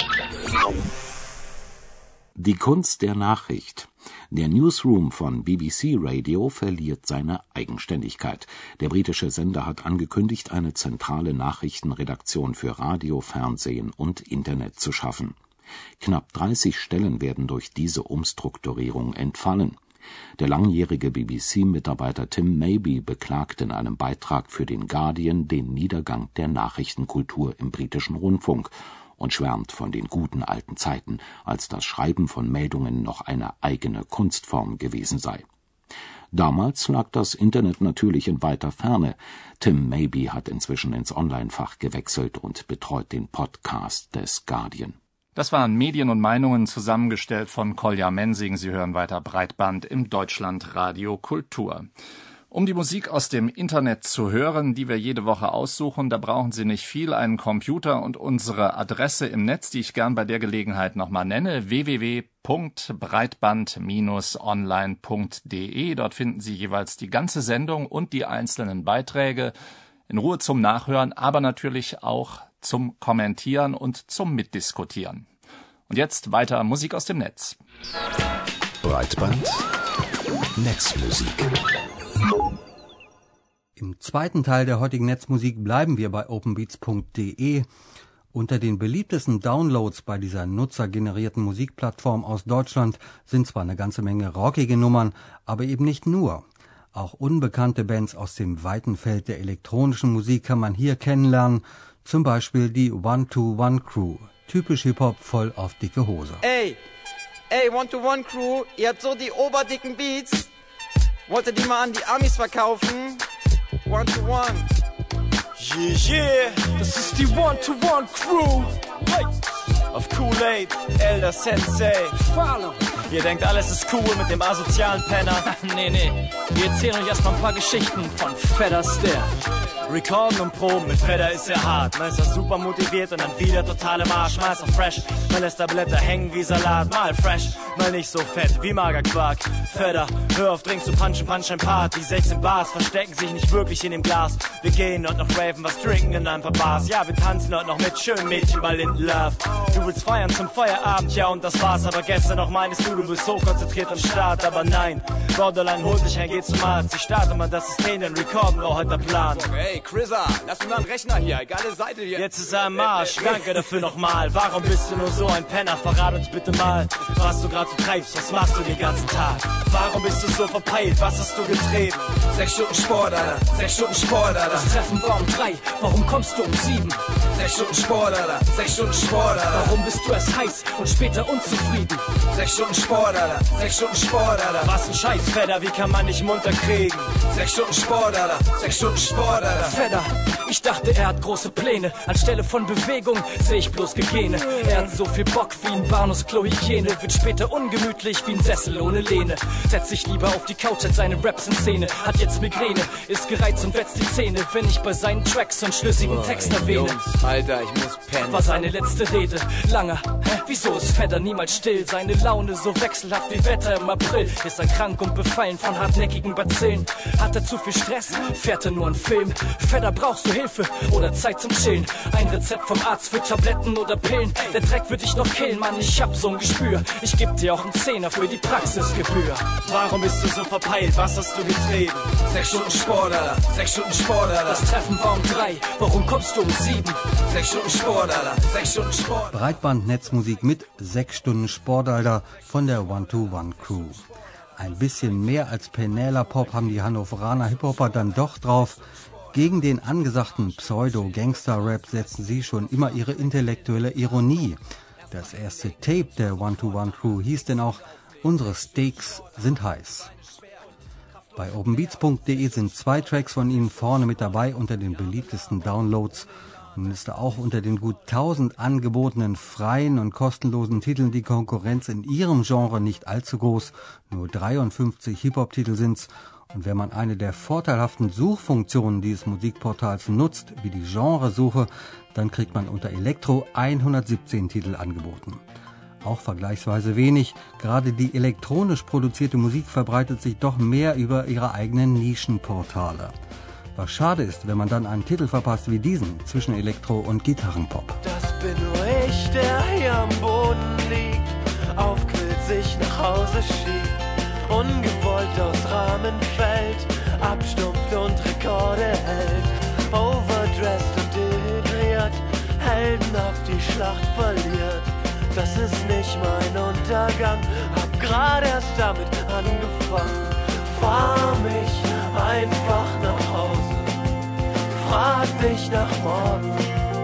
Die Kunst der Nachricht. Der Newsroom von BBC Radio verliert seine Eigenständigkeit. Der britische Sender hat angekündigt, eine zentrale Nachrichtenredaktion für Radio, Fernsehen und Internet zu schaffen. Knapp 30 Stellen werden durch diese Umstrukturierung entfallen. Der langjährige BBC-Mitarbeiter Tim Maybe beklagt in einem Beitrag für den Guardian den Niedergang der Nachrichtenkultur im britischen Rundfunk und schwärmt von den guten alten Zeiten, als das Schreiben von Meldungen noch eine eigene Kunstform gewesen sei. Damals lag das Internet natürlich in weiter Ferne. Tim Maybe hat inzwischen ins Onlinefach gewechselt und betreut den Podcast des Guardian. Das waren Medien und Meinungen, zusammengestellt von Kolja Mensing. Sie hören weiter Breitband im Deutschlandradio Kultur. Um die Musik aus dem Internet zu hören, die wir jede Woche aussuchen, da brauchen Sie nicht viel, einen Computer und unsere Adresse im Netz, die ich gern bei der Gelegenheit nochmal nenne, www.breitband-online.de. Dort finden Sie jeweils die ganze Sendung und die einzelnen Beiträge in Ruhe zum Nachhören, aber natürlich auch zum Kommentieren und zum Mitdiskutieren. Und jetzt weiter Musik aus dem Netz. Breitband Netzmusik. Im zweiten Teil der heutigen Netzmusik bleiben wir bei openbeats.de. Unter den beliebtesten Downloads bei dieser nutzergenerierten Musikplattform aus Deutschland sind zwar eine ganze Menge rockige Nummern, aber eben nicht nur. Auch unbekannte Bands aus dem weiten Feld der elektronischen Musik kann man hier kennenlernen, zum Beispiel die 1-2-1 Crew. Typisch Hip-Hop, voll auf dicke Hose. Ey, 1-2-1 Crew, ihr habt so die oberdicken Beats. Wollt ihr die mal an die Amis verkaufen? 1-2-1. Yeah, das ist die 1-2-1 Crew. Hey. Auf Kool-Aid, Elder Sensei. Follow. Ihr denkt, alles ist cool mit dem asozialen Penner. Nee, wir erzählen euch erstmal ein paar Geschichten von Fed Astaire. Recorden und Proben, mit Fedder ist er hart. Man ist er super motiviert und dann wieder total im Arsch. Mal ist er fresh, man lässt da Blätter hängen wie Salat. Mal fresh, mal nicht so fett wie Magerquark. Fedder, hör auf Drinks zu punchen ein Part. Die 16 Bars verstecken sich nicht wirklich in dem Glas. Wir gehen dort noch raven, was trinken in ein paar Bars. Ja, wir tanzen dort noch mit schönen Mädchen bei Linden Love. Du willst feiern zum Feierabend, ja und das war's. Aber gestern noch meinst du bist so konzentriert am Start. Aber nein, Borderline holt dich ein, geht zum Arzt. Ich starte mal das System, denn recorden war heute der Plan. Hey, Chrissa, lass mir mal einen Rechner hier, geile Seite hier. Jetzt ist er am Marsch, danke dafür nochmal. Warum bist du nur so ein Penner? Verrat uns bitte mal, was du gerade so treibst, was machst du den ganzen Tag? Warum bist du so verpeilt, was hast du getrieben? 6 Stunden Sport, Alter, 6 Stunden Sport, Alter. Das Treffen war um 3, warum kommst du um 7? 6 Stunden Sport, Alter, 6 Stunden Sport, Alter. Warum bist du erst heiß und später unzufrieden? 6 Stunden Sport, Alter, 6 Stunden Sport, Alter. Was ein Scheiß, Fedder, wie kann man dich munter kriegen? 6 Stunden Sport, Alter, 6 Stunden Sport, Alter. Fedder, ich dachte, er hat große Pläne. Anstelle von Bewegung sehe ich bloß Gegene. Er hat so viel Bock wie ein Bahnhofsklo-Hygiene. Wird später ungemütlich wie ein Sessel ohne Lehne. Setzt sich lieber auf die Couch als seine Raps in Szene. Hat jetzt Migräne, ist gereizt und wetzt die Zähne, wenn ich bei seinen Tracks so einen schlüssigen Text erwähne. Jungs, Alter, ich muss pennen. War seine letzte Rede. Langer, wieso ist Fedder niemals still? Seine Laune so wechselhaft wie Wetter im April. Ist er krank und befallen von hartnäckigen Bazillen? Hat er zu viel Stress? Fährt er nur einen Film? Fedder, brauchst du Hilfe oder Zeit zum Chillen? Ein Rezept vom Arzt für Tabletten oder Pillen? Der Dreck wird dich noch killen, Mann, ich hab so ein Gespür. Ich geb dir auch einen Zehner für die Praxisgebühr. Warum bist du so verpeilt, was hast du getrieben? 6 Stunden Sport, Alter, 6 Stunden Sport, Alter. Das Treffen war um 3, warum kommst du um 7? 6 Stunden Sport, Alter, 6 Stunden Sport. Breitband-Netzmusik mit 6 Stunden Sport, Alter, von der 1-2-1 Crew. Ein bisschen mehr als Penela-Pop haben die Hannoveraner Hip-Hopper dann doch drauf. Gegen den angesagten Pseudo-Gangster-Rap setzen sie schon immer ihre intellektuelle Ironie. Das erste Tape der 1-2-1 Crew hieß denn auch »Unsere Steaks sind heiß«. Bei openbeats.de sind 2 Tracks von ihnen vorne mit dabei unter den beliebtesten Downloads. Nun ist da auch unter den gut 1000 angebotenen freien und kostenlosen Titeln die Konkurrenz in ihrem Genre nicht allzu groß. Nur 53 Hip-Hop-Titel sind's. Und wenn man eine der vorteilhaften Suchfunktionen dieses Musikportals nutzt, wie die Genresuche, dann kriegt man unter Elektro 117 Titel angeboten. Auch vergleichsweise wenig. Gerade die elektronisch produzierte Musik verbreitet sich doch mehr über ihre eigenen Nischenportale. Was schade ist, wenn man dann einen Titel verpasst wie diesen zwischen Elektro und Gitarrenpop. Das bin nur ich, der hier am Boden liegt, aufquillt, sich nach Hause schiebt, ungewollt aus Rahmen fällt, abstumpft und Rekorde hält, overdressed und dehydriert, Helden auf die Schlacht verliert. Das ist nicht mein Untergang, hab gerade erst damit angefangen. Fahr mich einfach nach Hause, frag nicht nach morgen.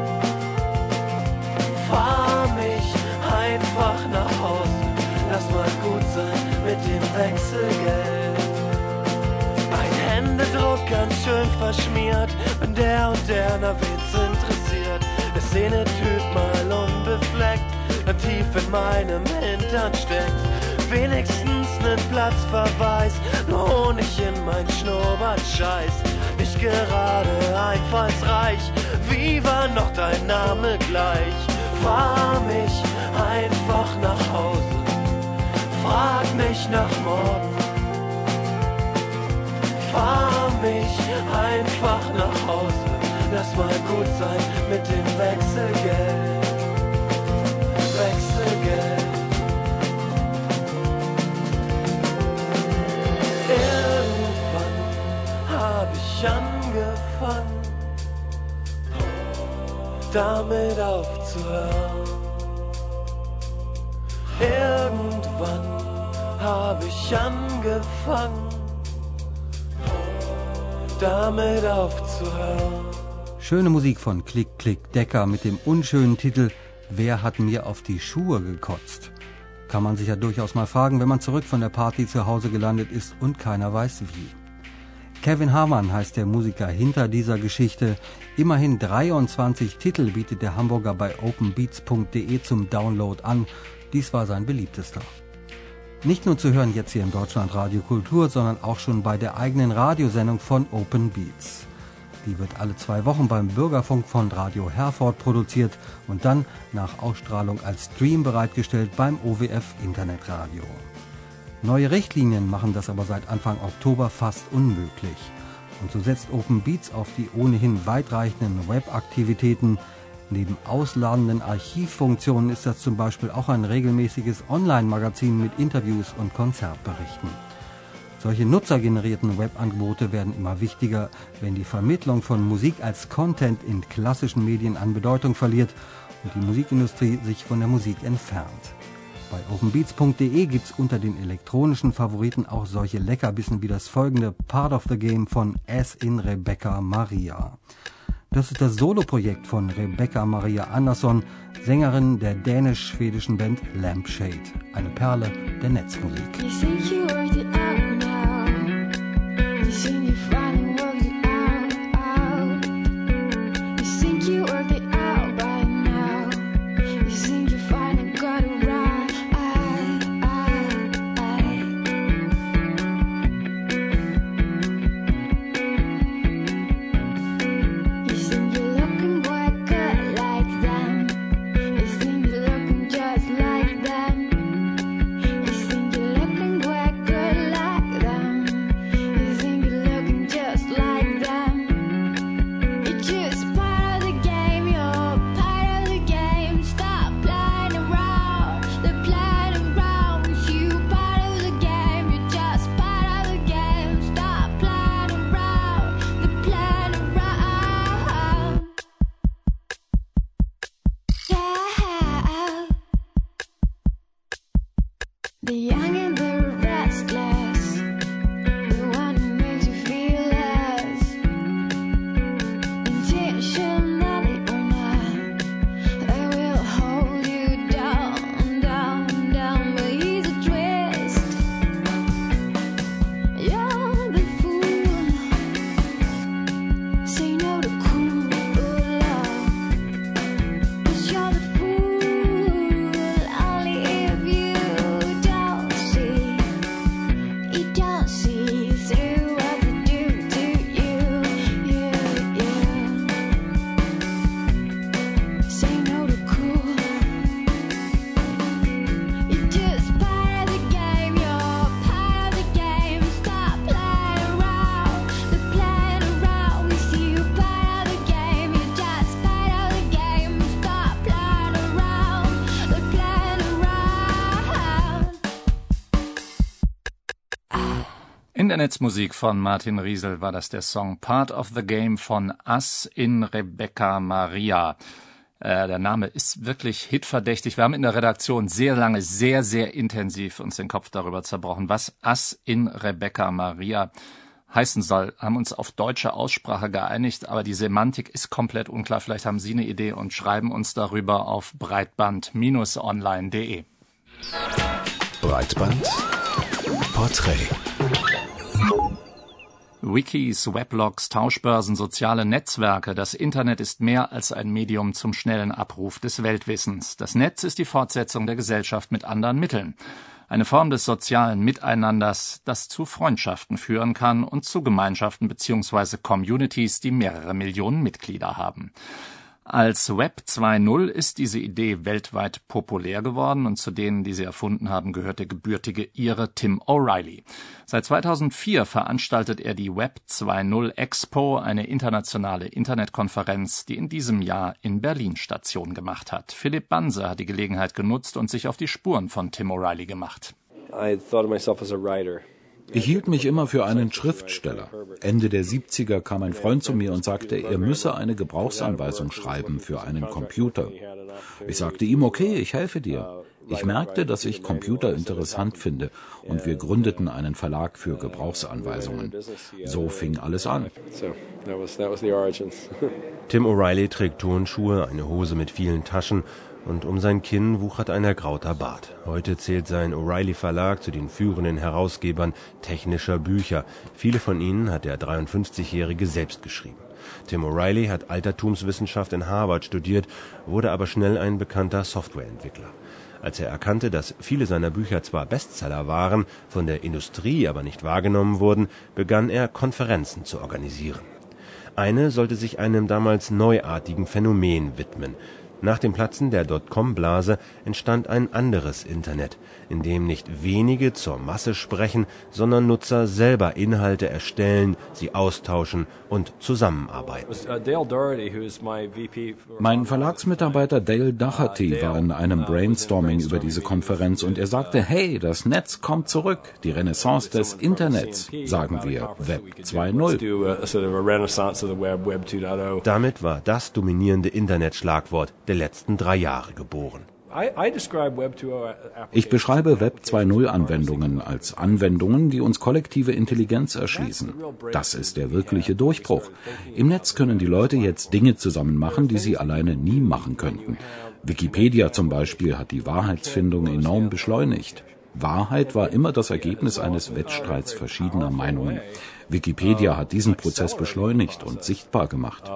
Fahr mich einfach nach Hause, lass mal gut sein mit dem Wechselgeld. Ein Händedruck ganz schön verschmiert, wenn der und der nach wen's interessiert. Der Szenetyp mal unbefleckt, dann tief in meinem Hintern steckt. Wenigstens nen Platzverweis, nur Honig in mein Schnurrbart scheißt. Nicht gerade einfallsreich, wie war noch dein Name gleich? Fahr mich einfach nach Hause, frag nicht nach morgen. Fahr mich einfach nach Hause, lass mal gut sein mit dem Wechselgeld. Wechselgeld. Irgendwann hab ich angefangen, damit aufzuhören. Irgendwann hab ich angefangen, damit aufzuhören. Schöne Musik von Klick Klick Decker mit dem unschönen Titel Wer hat mir auf die Schuhe gekotzt? Kann man sich ja durchaus mal fragen, wenn man zurück von der Party zu Hause gelandet ist und keiner weiß wie. Kevin Harman heißt der Musiker hinter dieser Geschichte. Immerhin 23 Titel bietet der Hamburger bei openbeats.de zum Download an. Dies war sein beliebtester. Nicht nur zu hören jetzt hier im Deutschlandradio Kultur, sondern auch schon bei der eigenen Radiosendung von Open Beats. Die wird alle 2 Wochen beim Bürgerfunk von Radio Herford produziert und dann nach Ausstrahlung als Stream bereitgestellt beim OWF Internetradio. Neue Richtlinien machen das aber seit Anfang Oktober fast unmöglich. Und so setzt Open Beats auf die ohnehin weitreichenden Webaktivitäten. Neben ausladenden Archivfunktionen ist das zum Beispiel auch ein regelmäßiges Online-Magazin mit Interviews und Konzertberichten. Solche nutzergenerierten Webangebote werden immer wichtiger, wenn die Vermittlung von Musik als Content in klassischen Medien an Bedeutung verliert und die Musikindustrie sich von der Musik entfernt. Bei openbeats.de gibt's unter den elektronischen Favoriten auch solche Leckerbissen wie das folgende Part of the Game von As in Rebecca Maria. Das ist das Soloprojekt von Rebecca Maria Andersson, Sängerin der dänisch-schwedischen Band Lampshade. Eine Perle der Netzmusik. See In der Netzmusik von Martin Riesel war das der Song Part of the Game von Us in Rebecca Maria. Der Name ist wirklich hitverdächtig. Wir haben in der Redaktion sehr lange, sehr, sehr intensiv uns den Kopf darüber zerbrochen, was Us in Rebecca Maria heißen soll. Haben uns auf deutsche Aussprache geeinigt, aber die Semantik ist komplett unklar. Vielleicht haben Sie eine Idee und schreiben uns darüber auf breitband-online.de. Breitband Porträt. Wikis, Weblogs, Tauschbörsen, soziale Netzwerke. Das Internet ist mehr als ein Medium zum schnellen Abruf des Weltwissens. Das Netz ist die Fortsetzung der Gesellschaft mit anderen Mitteln. Eine Form des sozialen Miteinanders, das zu Freundschaften führen kann und zu Gemeinschaften bzw. Communities, die mehrere Millionen Mitglieder haben. Als Web 2.0 ist diese Idee weltweit populär geworden und zu denen, die sie erfunden haben, gehört der gebürtige Ire Tim O'Reilly. Seit 2004 veranstaltet er die Web 2.0 Expo, eine internationale Internetkonferenz, die in diesem Jahr in Berlin Station gemacht hat. Philipp Banse hat die Gelegenheit genutzt und sich auf die Spuren von Tim O'Reilly gemacht. I thought of myself as a writer. Ich hielt mich immer für einen Schriftsteller. Ende der 70er kam ein Freund zu mir und sagte, er müsse eine Gebrauchsanweisung schreiben für einen Computer. Ich sagte ihm, okay, ich helfe dir. Ich merkte, dass ich Computer interessant finde und wir gründeten einen Verlag für Gebrauchsanweisungen. So fing alles an. Tim O'Reilly trägt Turnschuhe, eine Hose mit vielen Taschen und um sein Kinn wuchert ein ergrauter Bart. Heute zählt sein O'Reilly Verlag zu den führenden Herausgebern technischer Bücher. Viele von ihnen hat der 53-Jährige selbst geschrieben. Tim O'Reilly hat Altertumswissenschaft in Harvard studiert, wurde aber schnell ein bekannter Softwareentwickler. Als er erkannte, dass viele seiner Bücher zwar Bestseller waren, von der Industrie aber nicht wahrgenommen wurden, begann er, Konferenzen zu organisieren. Eine sollte sich einem damals neuartigen Phänomen widmen. Nach dem Platzen der Dotcom-Blase entstand ein anderes Internet, in dem nicht wenige zur Masse sprechen, sondern Nutzer selber Inhalte erstellen, sie austauschen und zusammenarbeiten. Mein Verlagsmitarbeiter Dale Doherty war in einem Brainstorming über diese Konferenz und er sagte, hey, das Netz kommt zurück, die Renaissance des Internets, sagen wir, Web 2.0. Damit war das dominierende Internetschlagwort der letzten 3 Jahre geboren. Ich beschreibe Web 2.0-Anwendungen als Anwendungen, die uns kollektive Intelligenz erschließen. Das ist der wirkliche Durchbruch. Im Netz können die Leute jetzt Dinge zusammen machen, die sie alleine nie machen könnten. Wikipedia zum Beispiel hat die Wahrheitsfindung enorm beschleunigt. Wahrheit war immer das Ergebnis eines Wettstreits verschiedener Meinungen. Wikipedia hat diesen Prozess beschleunigt und sichtbar gemacht.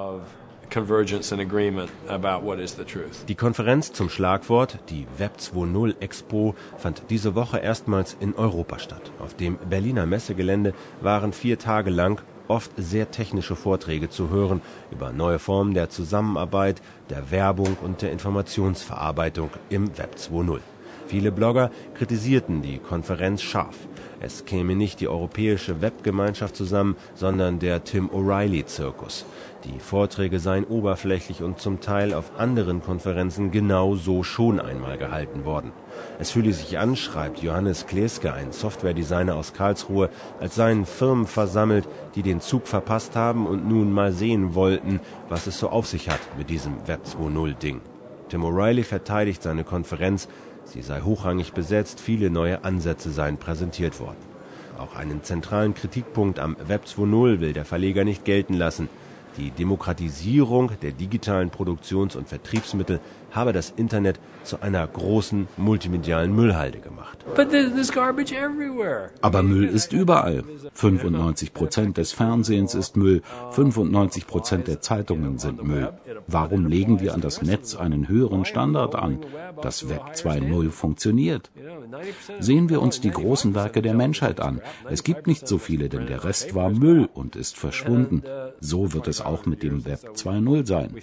Die Konferenz zum Schlagwort, die Web 2.0 Expo, fand diese Woche erstmals in Europa statt. Auf dem Berliner Messegelände waren 4 Tage lang oft sehr technische Vorträge zu hören über neue Formen der Zusammenarbeit, der Werbung und der Informationsverarbeitung im Web 2.0. Viele Blogger kritisierten die Konferenz scharf. Es käme nicht die europäische Webgemeinschaft zusammen, sondern der Tim O'Reilly-Zirkus. Die Vorträge seien oberflächlich und zum Teil auf anderen Konferenzen genau so schon einmal gehalten worden. Es fühle sich an, schreibt Johannes Kleske, ein Softwaredesigner aus Karlsruhe, als seien Firmen versammelt, die den Zug verpasst haben und nun mal sehen wollten, was es so auf sich hat mit diesem Web 2.0-Ding. Tim O'Reilly verteidigt seine Konferenz, sie sei hochrangig besetzt, viele neue Ansätze seien präsentiert worden. Auch einen zentralen Kritikpunkt am Web 2.0 will der Verleger nicht gelten lassen. Die Demokratisierung der digitalen Produktions- und Vertriebsmittel habe das Internet zu einer großen multimedialen Müllhalde gemacht. Aber Müll ist überall. 95% des Fernsehens ist Müll, 95% der Zeitungen sind Müll. Warum legen wir an das Netz einen höheren Standard an? Das Web 2.0 funktioniert. Sehen wir uns die großen Werke der Menschheit an. Es gibt nicht so viele, denn der Rest war Müll und ist verschwunden. So wird es auch mit dem Web 2.0 sein.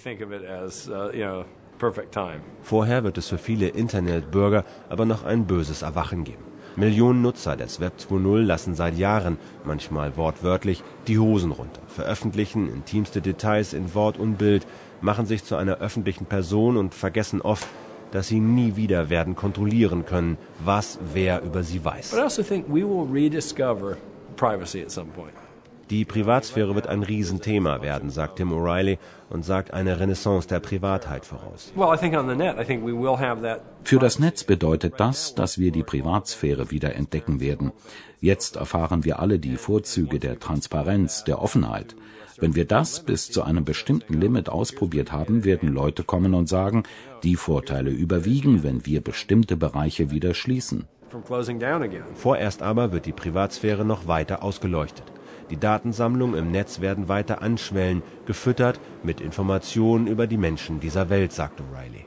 Vorher wird es für viele Internetbürger aber noch ein böses Erwachen geben. Millionen Nutzer des Web 2.0 lassen seit Jahren, manchmal wortwörtlich, die Hosen runter, veröffentlichen intimste Details in Wort und Bild, machen sich zu einer öffentlichen Person und vergessen oft, dass sie nie wieder werden kontrollieren können, was wer über sie weiß. privacy at some point. Die Privatsphäre wird ein Riesenthema werden, sagt Tim O'Reilly und sagt eine Renaissance der Privatheit voraus. Well, I think on the net, I think we will have that. Für das Netz bedeutet das, dass wir die Privatsphäre wieder entdecken werden. Jetzt erfahren wir alle die Vorzüge der Transparenz, der Offenheit. Wenn wir das bis zu einem bestimmten Limit ausprobiert haben, werden Leute kommen und sagen, die Vorteile überwiegen, wenn wir bestimmte Bereiche wieder schließen. Vorerst aber wird die Privatsphäre noch weiter ausgeleuchtet. Die Datensammlungen im Netz werden weiter anschwellen, gefüttert mit Informationen über die Menschen dieser Welt, sagt O'Reilly.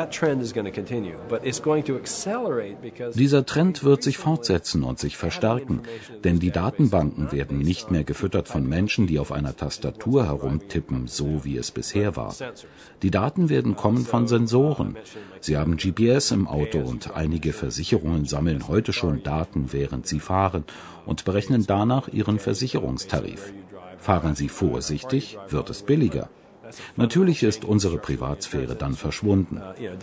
Dieser Trend wird sich fortsetzen und sich verstärken, denn die Datenbanken werden nicht mehr gefüttert von Menschen, die auf einer Tastatur herumtippen, so wie es bisher war. Die Daten werden kommen von Sensoren. Sie haben GPS im Auto und einige Versicherungen sammeln heute schon Daten, während sie fahren und berechnen danach ihren Versicherungstarif. Fahren Sie vorsichtig, wird es billiger. Natürlich ist unsere Privatsphäre dann verschwunden.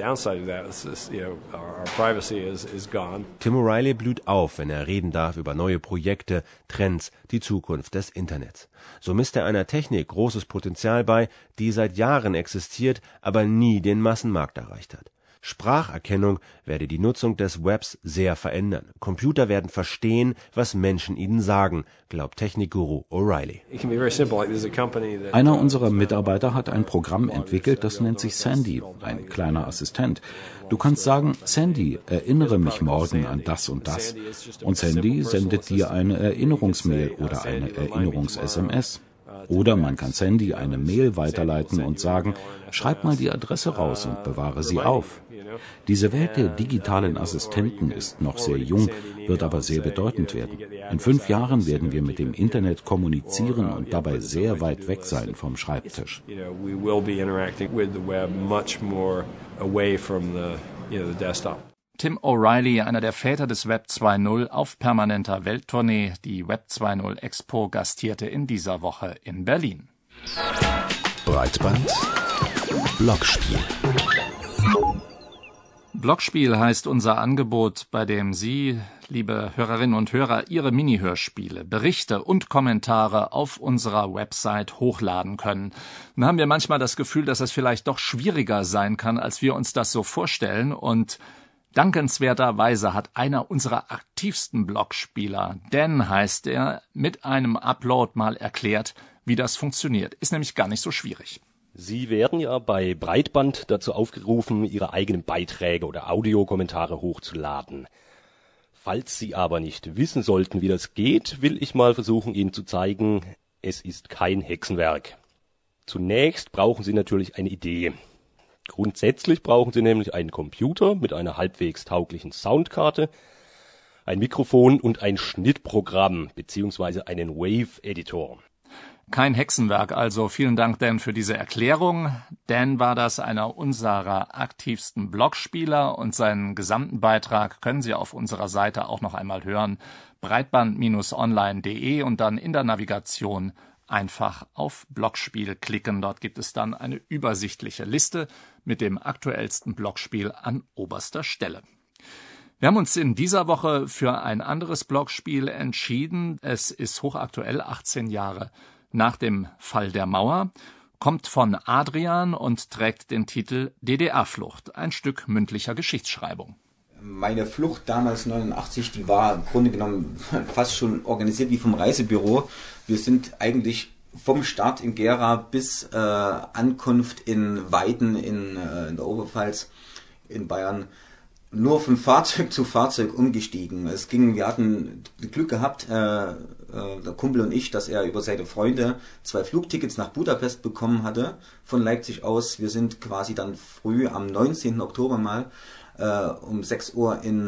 Tim O'Reilly blüht auf, wenn er reden darf über neue Projekte, Trends, die Zukunft des Internets. So misst er einer Technik großes Potenzial bei, die seit Jahren existiert, aber nie den Massenmarkt erreicht hat. Spracherkennung werde die Nutzung des Webs sehr verändern. Computer werden verstehen, was Menschen ihnen sagen, glaubt Technikguru O'Reilly. Einer unserer Mitarbeiter hat ein Programm entwickelt, das nennt sich Sandy, ein kleiner Assistent. Du kannst sagen, Sandy, erinnere mich morgen an das und das. Und Sandy sendet dir eine Erinnerungsmail oder eine Erinnerungs-SMS. Oder man kann Sandy eine Mail weiterleiten und sagen, schreib mal die Adresse raus und bewahre sie auf. Diese Welt der digitalen Assistenten ist noch sehr jung, wird aber sehr bedeutend werden. In 5 Jahren werden wir mit dem Internet kommunizieren und dabei sehr weit weg sein vom Schreibtisch. Tim O'Reilly, einer der Väter des Web 2.0, auf permanenter Welttournee. Die Web 2.0 Expo gastierte in dieser Woche in Berlin. Breitband Blockspiel. Blockspiel heißt unser Angebot, bei dem Sie, liebe Hörerinnen und Hörer, Ihre Mini-Hörspiele, Berichte und Kommentare auf unserer Website hochladen können. Dann haben wir manchmal das Gefühl, dass es vielleicht doch schwieriger sein kann, als wir uns das so vorstellen, und dankenswerterweise hat einer unserer aktivsten Blogspieler, Dan heißt er, mit einem Upload mal erklärt, wie das funktioniert. Ist nämlich gar nicht so schwierig. Sie werden ja bei Breitband dazu aufgerufen, Ihre eigenen Beiträge oder Audiokommentare hochzuladen. Falls Sie aber nicht wissen sollten, wie das geht, will ich mal versuchen, Ihnen zu zeigen, es ist kein Hexenwerk. Zunächst brauchen Sie natürlich eine Idee. Grundsätzlich brauchen Sie nämlich einen Computer mit einer halbwegs tauglichen Soundkarte, ein Mikrofon und ein Schnittprogramm bzw. einen Wave-Editor. Kein Hexenwerk also. Vielen Dank, Dan, für diese Erklärung. Dan war das, einer unserer aktivsten Blogspieler, und seinen gesamten Beitrag können Sie auf unserer Seite auch noch einmal hören. breitband-online.de und dann in der Navigation einfach auf Blogspiel klicken. Dort gibt es dann eine übersichtliche Liste mit dem aktuellsten Blogspiel an oberster Stelle. Wir haben uns in dieser Woche für ein anderes Blogspiel entschieden. Es ist hochaktuell, 18 Jahre nach dem Fall der Mauer, kommt von Adrian und trägt den Titel DDR-Flucht, ein Stück mündlicher Geschichtsschreibung. Meine Flucht damals 89, die war im Grunde genommen fast schon organisiert wie vom Reisebüro. Wir sind eigentlich vom Start in Gera bis Ankunft in Weiden in der Oberpfalz in Bayern nur von Fahrzeug zu Fahrzeug umgestiegen. Wir hatten Glück gehabt, der Kumpel und ich, dass er über seine Freunde 2 Flugtickets nach Budapest bekommen hatte, von Leipzig aus. Wir sind quasi dann früh am 19. Oktober mal um 6 Uhr in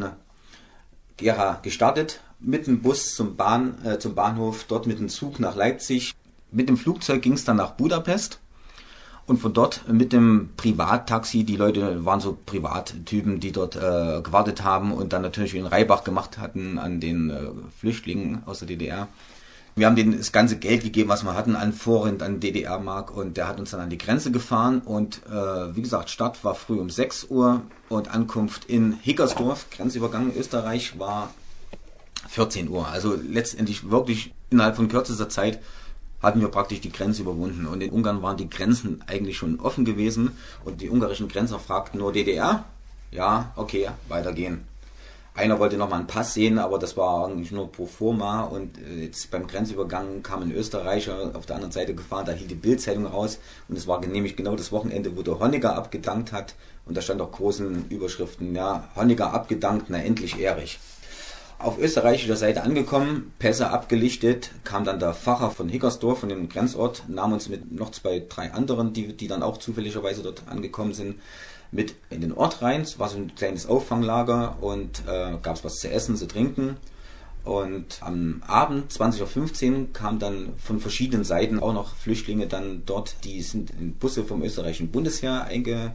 Gera gestartet, mit dem Bus zum Bahnhof, dort mit dem Zug nach Leipzig. Mit dem Flugzeug ging es dann nach Budapest. Und von dort mit dem Privattaxi, die Leute waren so Privattypen, die dort gewartet haben und dann natürlich in Reibach gemacht hatten an den Flüchtlingen aus der DDR. Wir haben denen das ganze Geld gegeben, was wir hatten, an Vorrind, an DDR-Mark, und der hat uns dann an die Grenze gefahren. Und wie gesagt, Start war früh um 6 Uhr und Ankunft in Hickersdorf, Grenzübergang Österreich, war 14 Uhr. Also letztendlich wirklich innerhalb von kürzester Zeit hatten wir praktisch die Grenze überwunden. Und in Ungarn waren die Grenzen eigentlich schon offen gewesen und die ungarischen Grenzer fragten nur DDR. Ja, okay, weitergehen. Einer wollte noch mal einen Pass sehen, aber das war eigentlich nur pro forma. Und jetzt beim Grenzübergang kam ein Österreicher auf der anderen Seite gefahren, da hielt die Bild-Zeitung raus. Und es war nämlich genau das Wochenende, wo der Honecker abgedankt hat. Und da stand auch großen Überschriften, ja, Honecker abgedankt, na endlich Erich. Auf österreichischer Seite angekommen, Pässe abgelichtet, kam dann der Pfarrer von Hickersdorf, von dem Grenzort, nahm uns mit noch 2, 3 anderen, die dann auch zufälligerweise dort angekommen sind, mit in den Ort rein. Es war so ein kleines Auffanglager und gab es was zu essen, zu trinken. Und am Abend, 20:15 Uhr, kamen dann von verschiedenen Seiten auch noch Flüchtlinge dann dort, die sind in Busse vom österreichischen Bundesheer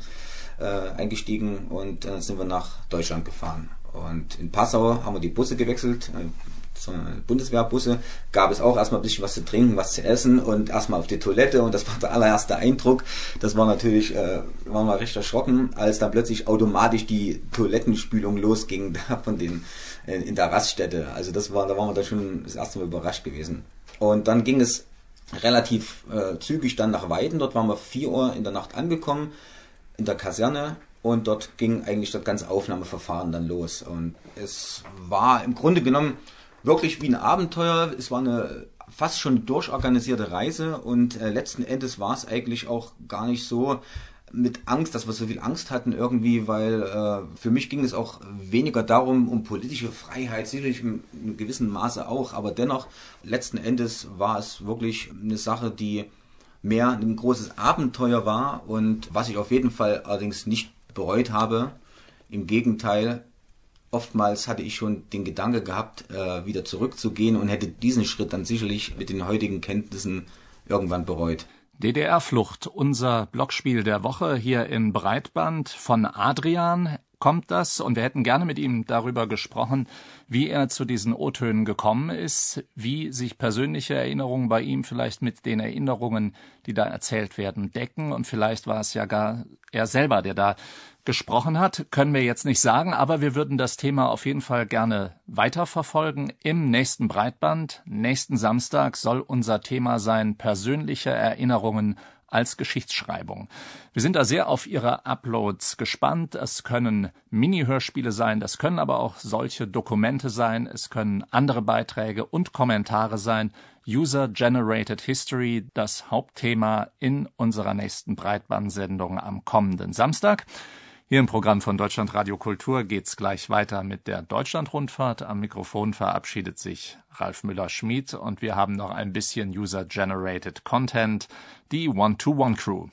eingestiegen und dann sind wir nach Deutschland gefahren. Und in Passau haben wir die Busse gewechselt, Bundeswehrbusse, gab es auch erstmal ein bisschen was zu trinken, was zu essen und erstmal auf die Toilette und das war der allererste Eindruck. Das war natürlich, waren wir recht erschrocken, als dann plötzlich automatisch die Toilettenspülung losging von den in der Raststätte. Also da waren wir dann schon das erste Mal überrascht gewesen. Und dann ging es relativ zügig dann nach Weiden, dort waren wir 4 Uhr in der Nacht angekommen, in der Kaserne. Und dort ging eigentlich das ganze Aufnahmeverfahren dann los. Und es war im Grunde genommen wirklich wie ein Abenteuer. Es war eine fast schon durchorganisierte Reise. Und letzten Endes war es eigentlich auch gar nicht so mit Angst, dass wir so viel Angst hatten irgendwie, weil für mich ging es auch weniger darum, um politische Freiheit, sicherlich in einem gewissen Maße auch. Aber dennoch, letzten Endes war es wirklich eine Sache, die mehr ein großes Abenteuer war. Und was ich auf jeden Fall allerdings nicht bereut habe. Im Gegenteil, oftmals hatte ich schon den Gedanke gehabt, wieder zurückzugehen und hätte diesen Schritt dann sicherlich mit den heutigen Kenntnissen irgendwann bereut. DDR-Flucht, unser Blockspiel der Woche hier in Breitband. Von Adrian kommt das und wir hätten gerne mit ihm darüber gesprochen, wie er zu diesen O-Tönen gekommen ist, wie sich persönliche Erinnerungen bei ihm vielleicht mit den Erinnerungen, die da erzählt werden, decken und vielleicht war es ja gar er selber, der da gesprochen hat, können wir jetzt nicht sagen, aber wir würden das Thema auf jeden Fall gerne weiterverfolgen. Im nächsten Breitband, nächsten Samstag, soll unser Thema sein, persönliche Erinnerungen als Geschichtsschreibung. Wir sind da sehr auf Ihre Uploads gespannt. Es können Mini-Hörspiele sein, das können aber auch solche Dokumente sein, es können andere Beiträge und Kommentare sein. User-Generated History, das Hauptthema in unserer nächsten Breitbandsendung am kommenden Samstag. Hier im Programm von Deutschlandradio Kultur geht's gleich weiter mit der Deutschlandrundfahrt. Am Mikrofon verabschiedet sich Ralf Müller-Schmid und wir haben noch ein bisschen User-Generated Content, die One-to-One-Crew.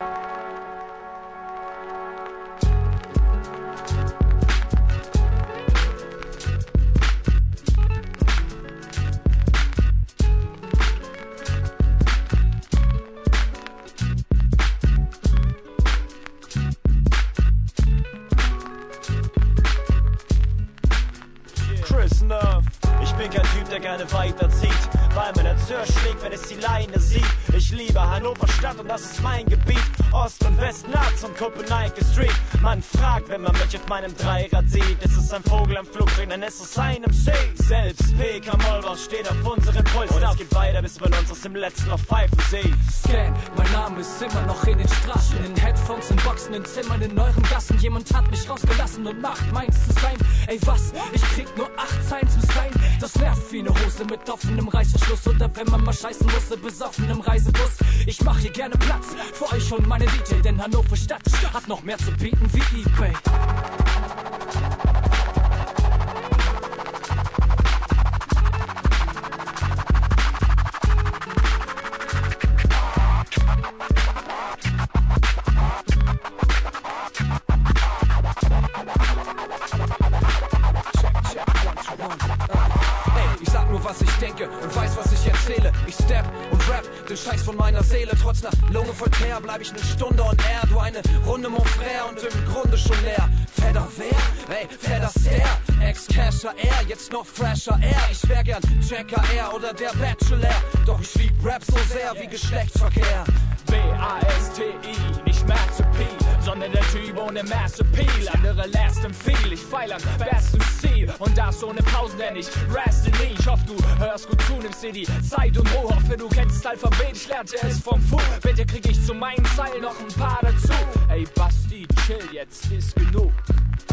Gerne weiterzieht, weil mir der Zür schlägt, wenn es die Leine sieht. Ich liebe Hannover Stadt und das ist mein Gebiet. Ost und West, nah zum Copenhagen Street. Man fragt, wenn man mich auf meinem Dreirad sieht. Ist es ein Vogel am Flugzeug, dann ist es ein MC. Selbst PK Mollbach steht auf unserem Puls. Und es geht weiter, bis man uns aus dem letzten noch pfeifen sieht. Scan, mein Name ist immer noch in den Straßen, in Headphones, in Boxen, in Zimmern, in euren Gassen. Jemand hat mich rausgelassen und macht meins zu sein. Ey was, ich krieg nur 8 Zeilen zum Sein. Das nervt wie eine Hose mit offenem Reißverschluss. Oder wenn man mal scheißen musste, besoffen im Reisebus. Ich mach hier gerne Platz für euch und meine DJ, denn Hannover Stadt hat noch mehr zu bieten wie eBay. Was ich denke und weiß, was ich erzähle. Ich step und rap den Scheiß von meiner Seele. Trotz einer Lunge voll Teer bleib ich 1 Stunde on air. Du eine Runde mon frère und im Grunde schon leer. Fedder wer? Ey, Fedder der Ex-Casher Air, jetzt noch fresher Air. Ich wär gern Checker Air oder der Bachelor. Doch ich lieb Rap so sehr wie Geschlechtsverkehr. B-A-S-T-I, nicht Master P, sondern der Typ ohne Master P. Andere lasten viel, ich feil am besten Ziel und das ohne Pausen, denn ich raste nie. Ich hoffe, du hörst gut zu, nimmst dir die Zeit und Ruhe. Hoffe, du kennst das Alphabet, ich lernte es vom Fu. Bitte krieg ich zu meinen Zeilen noch ein paar dazu. Ey Basti, chill, jetzt ist genug.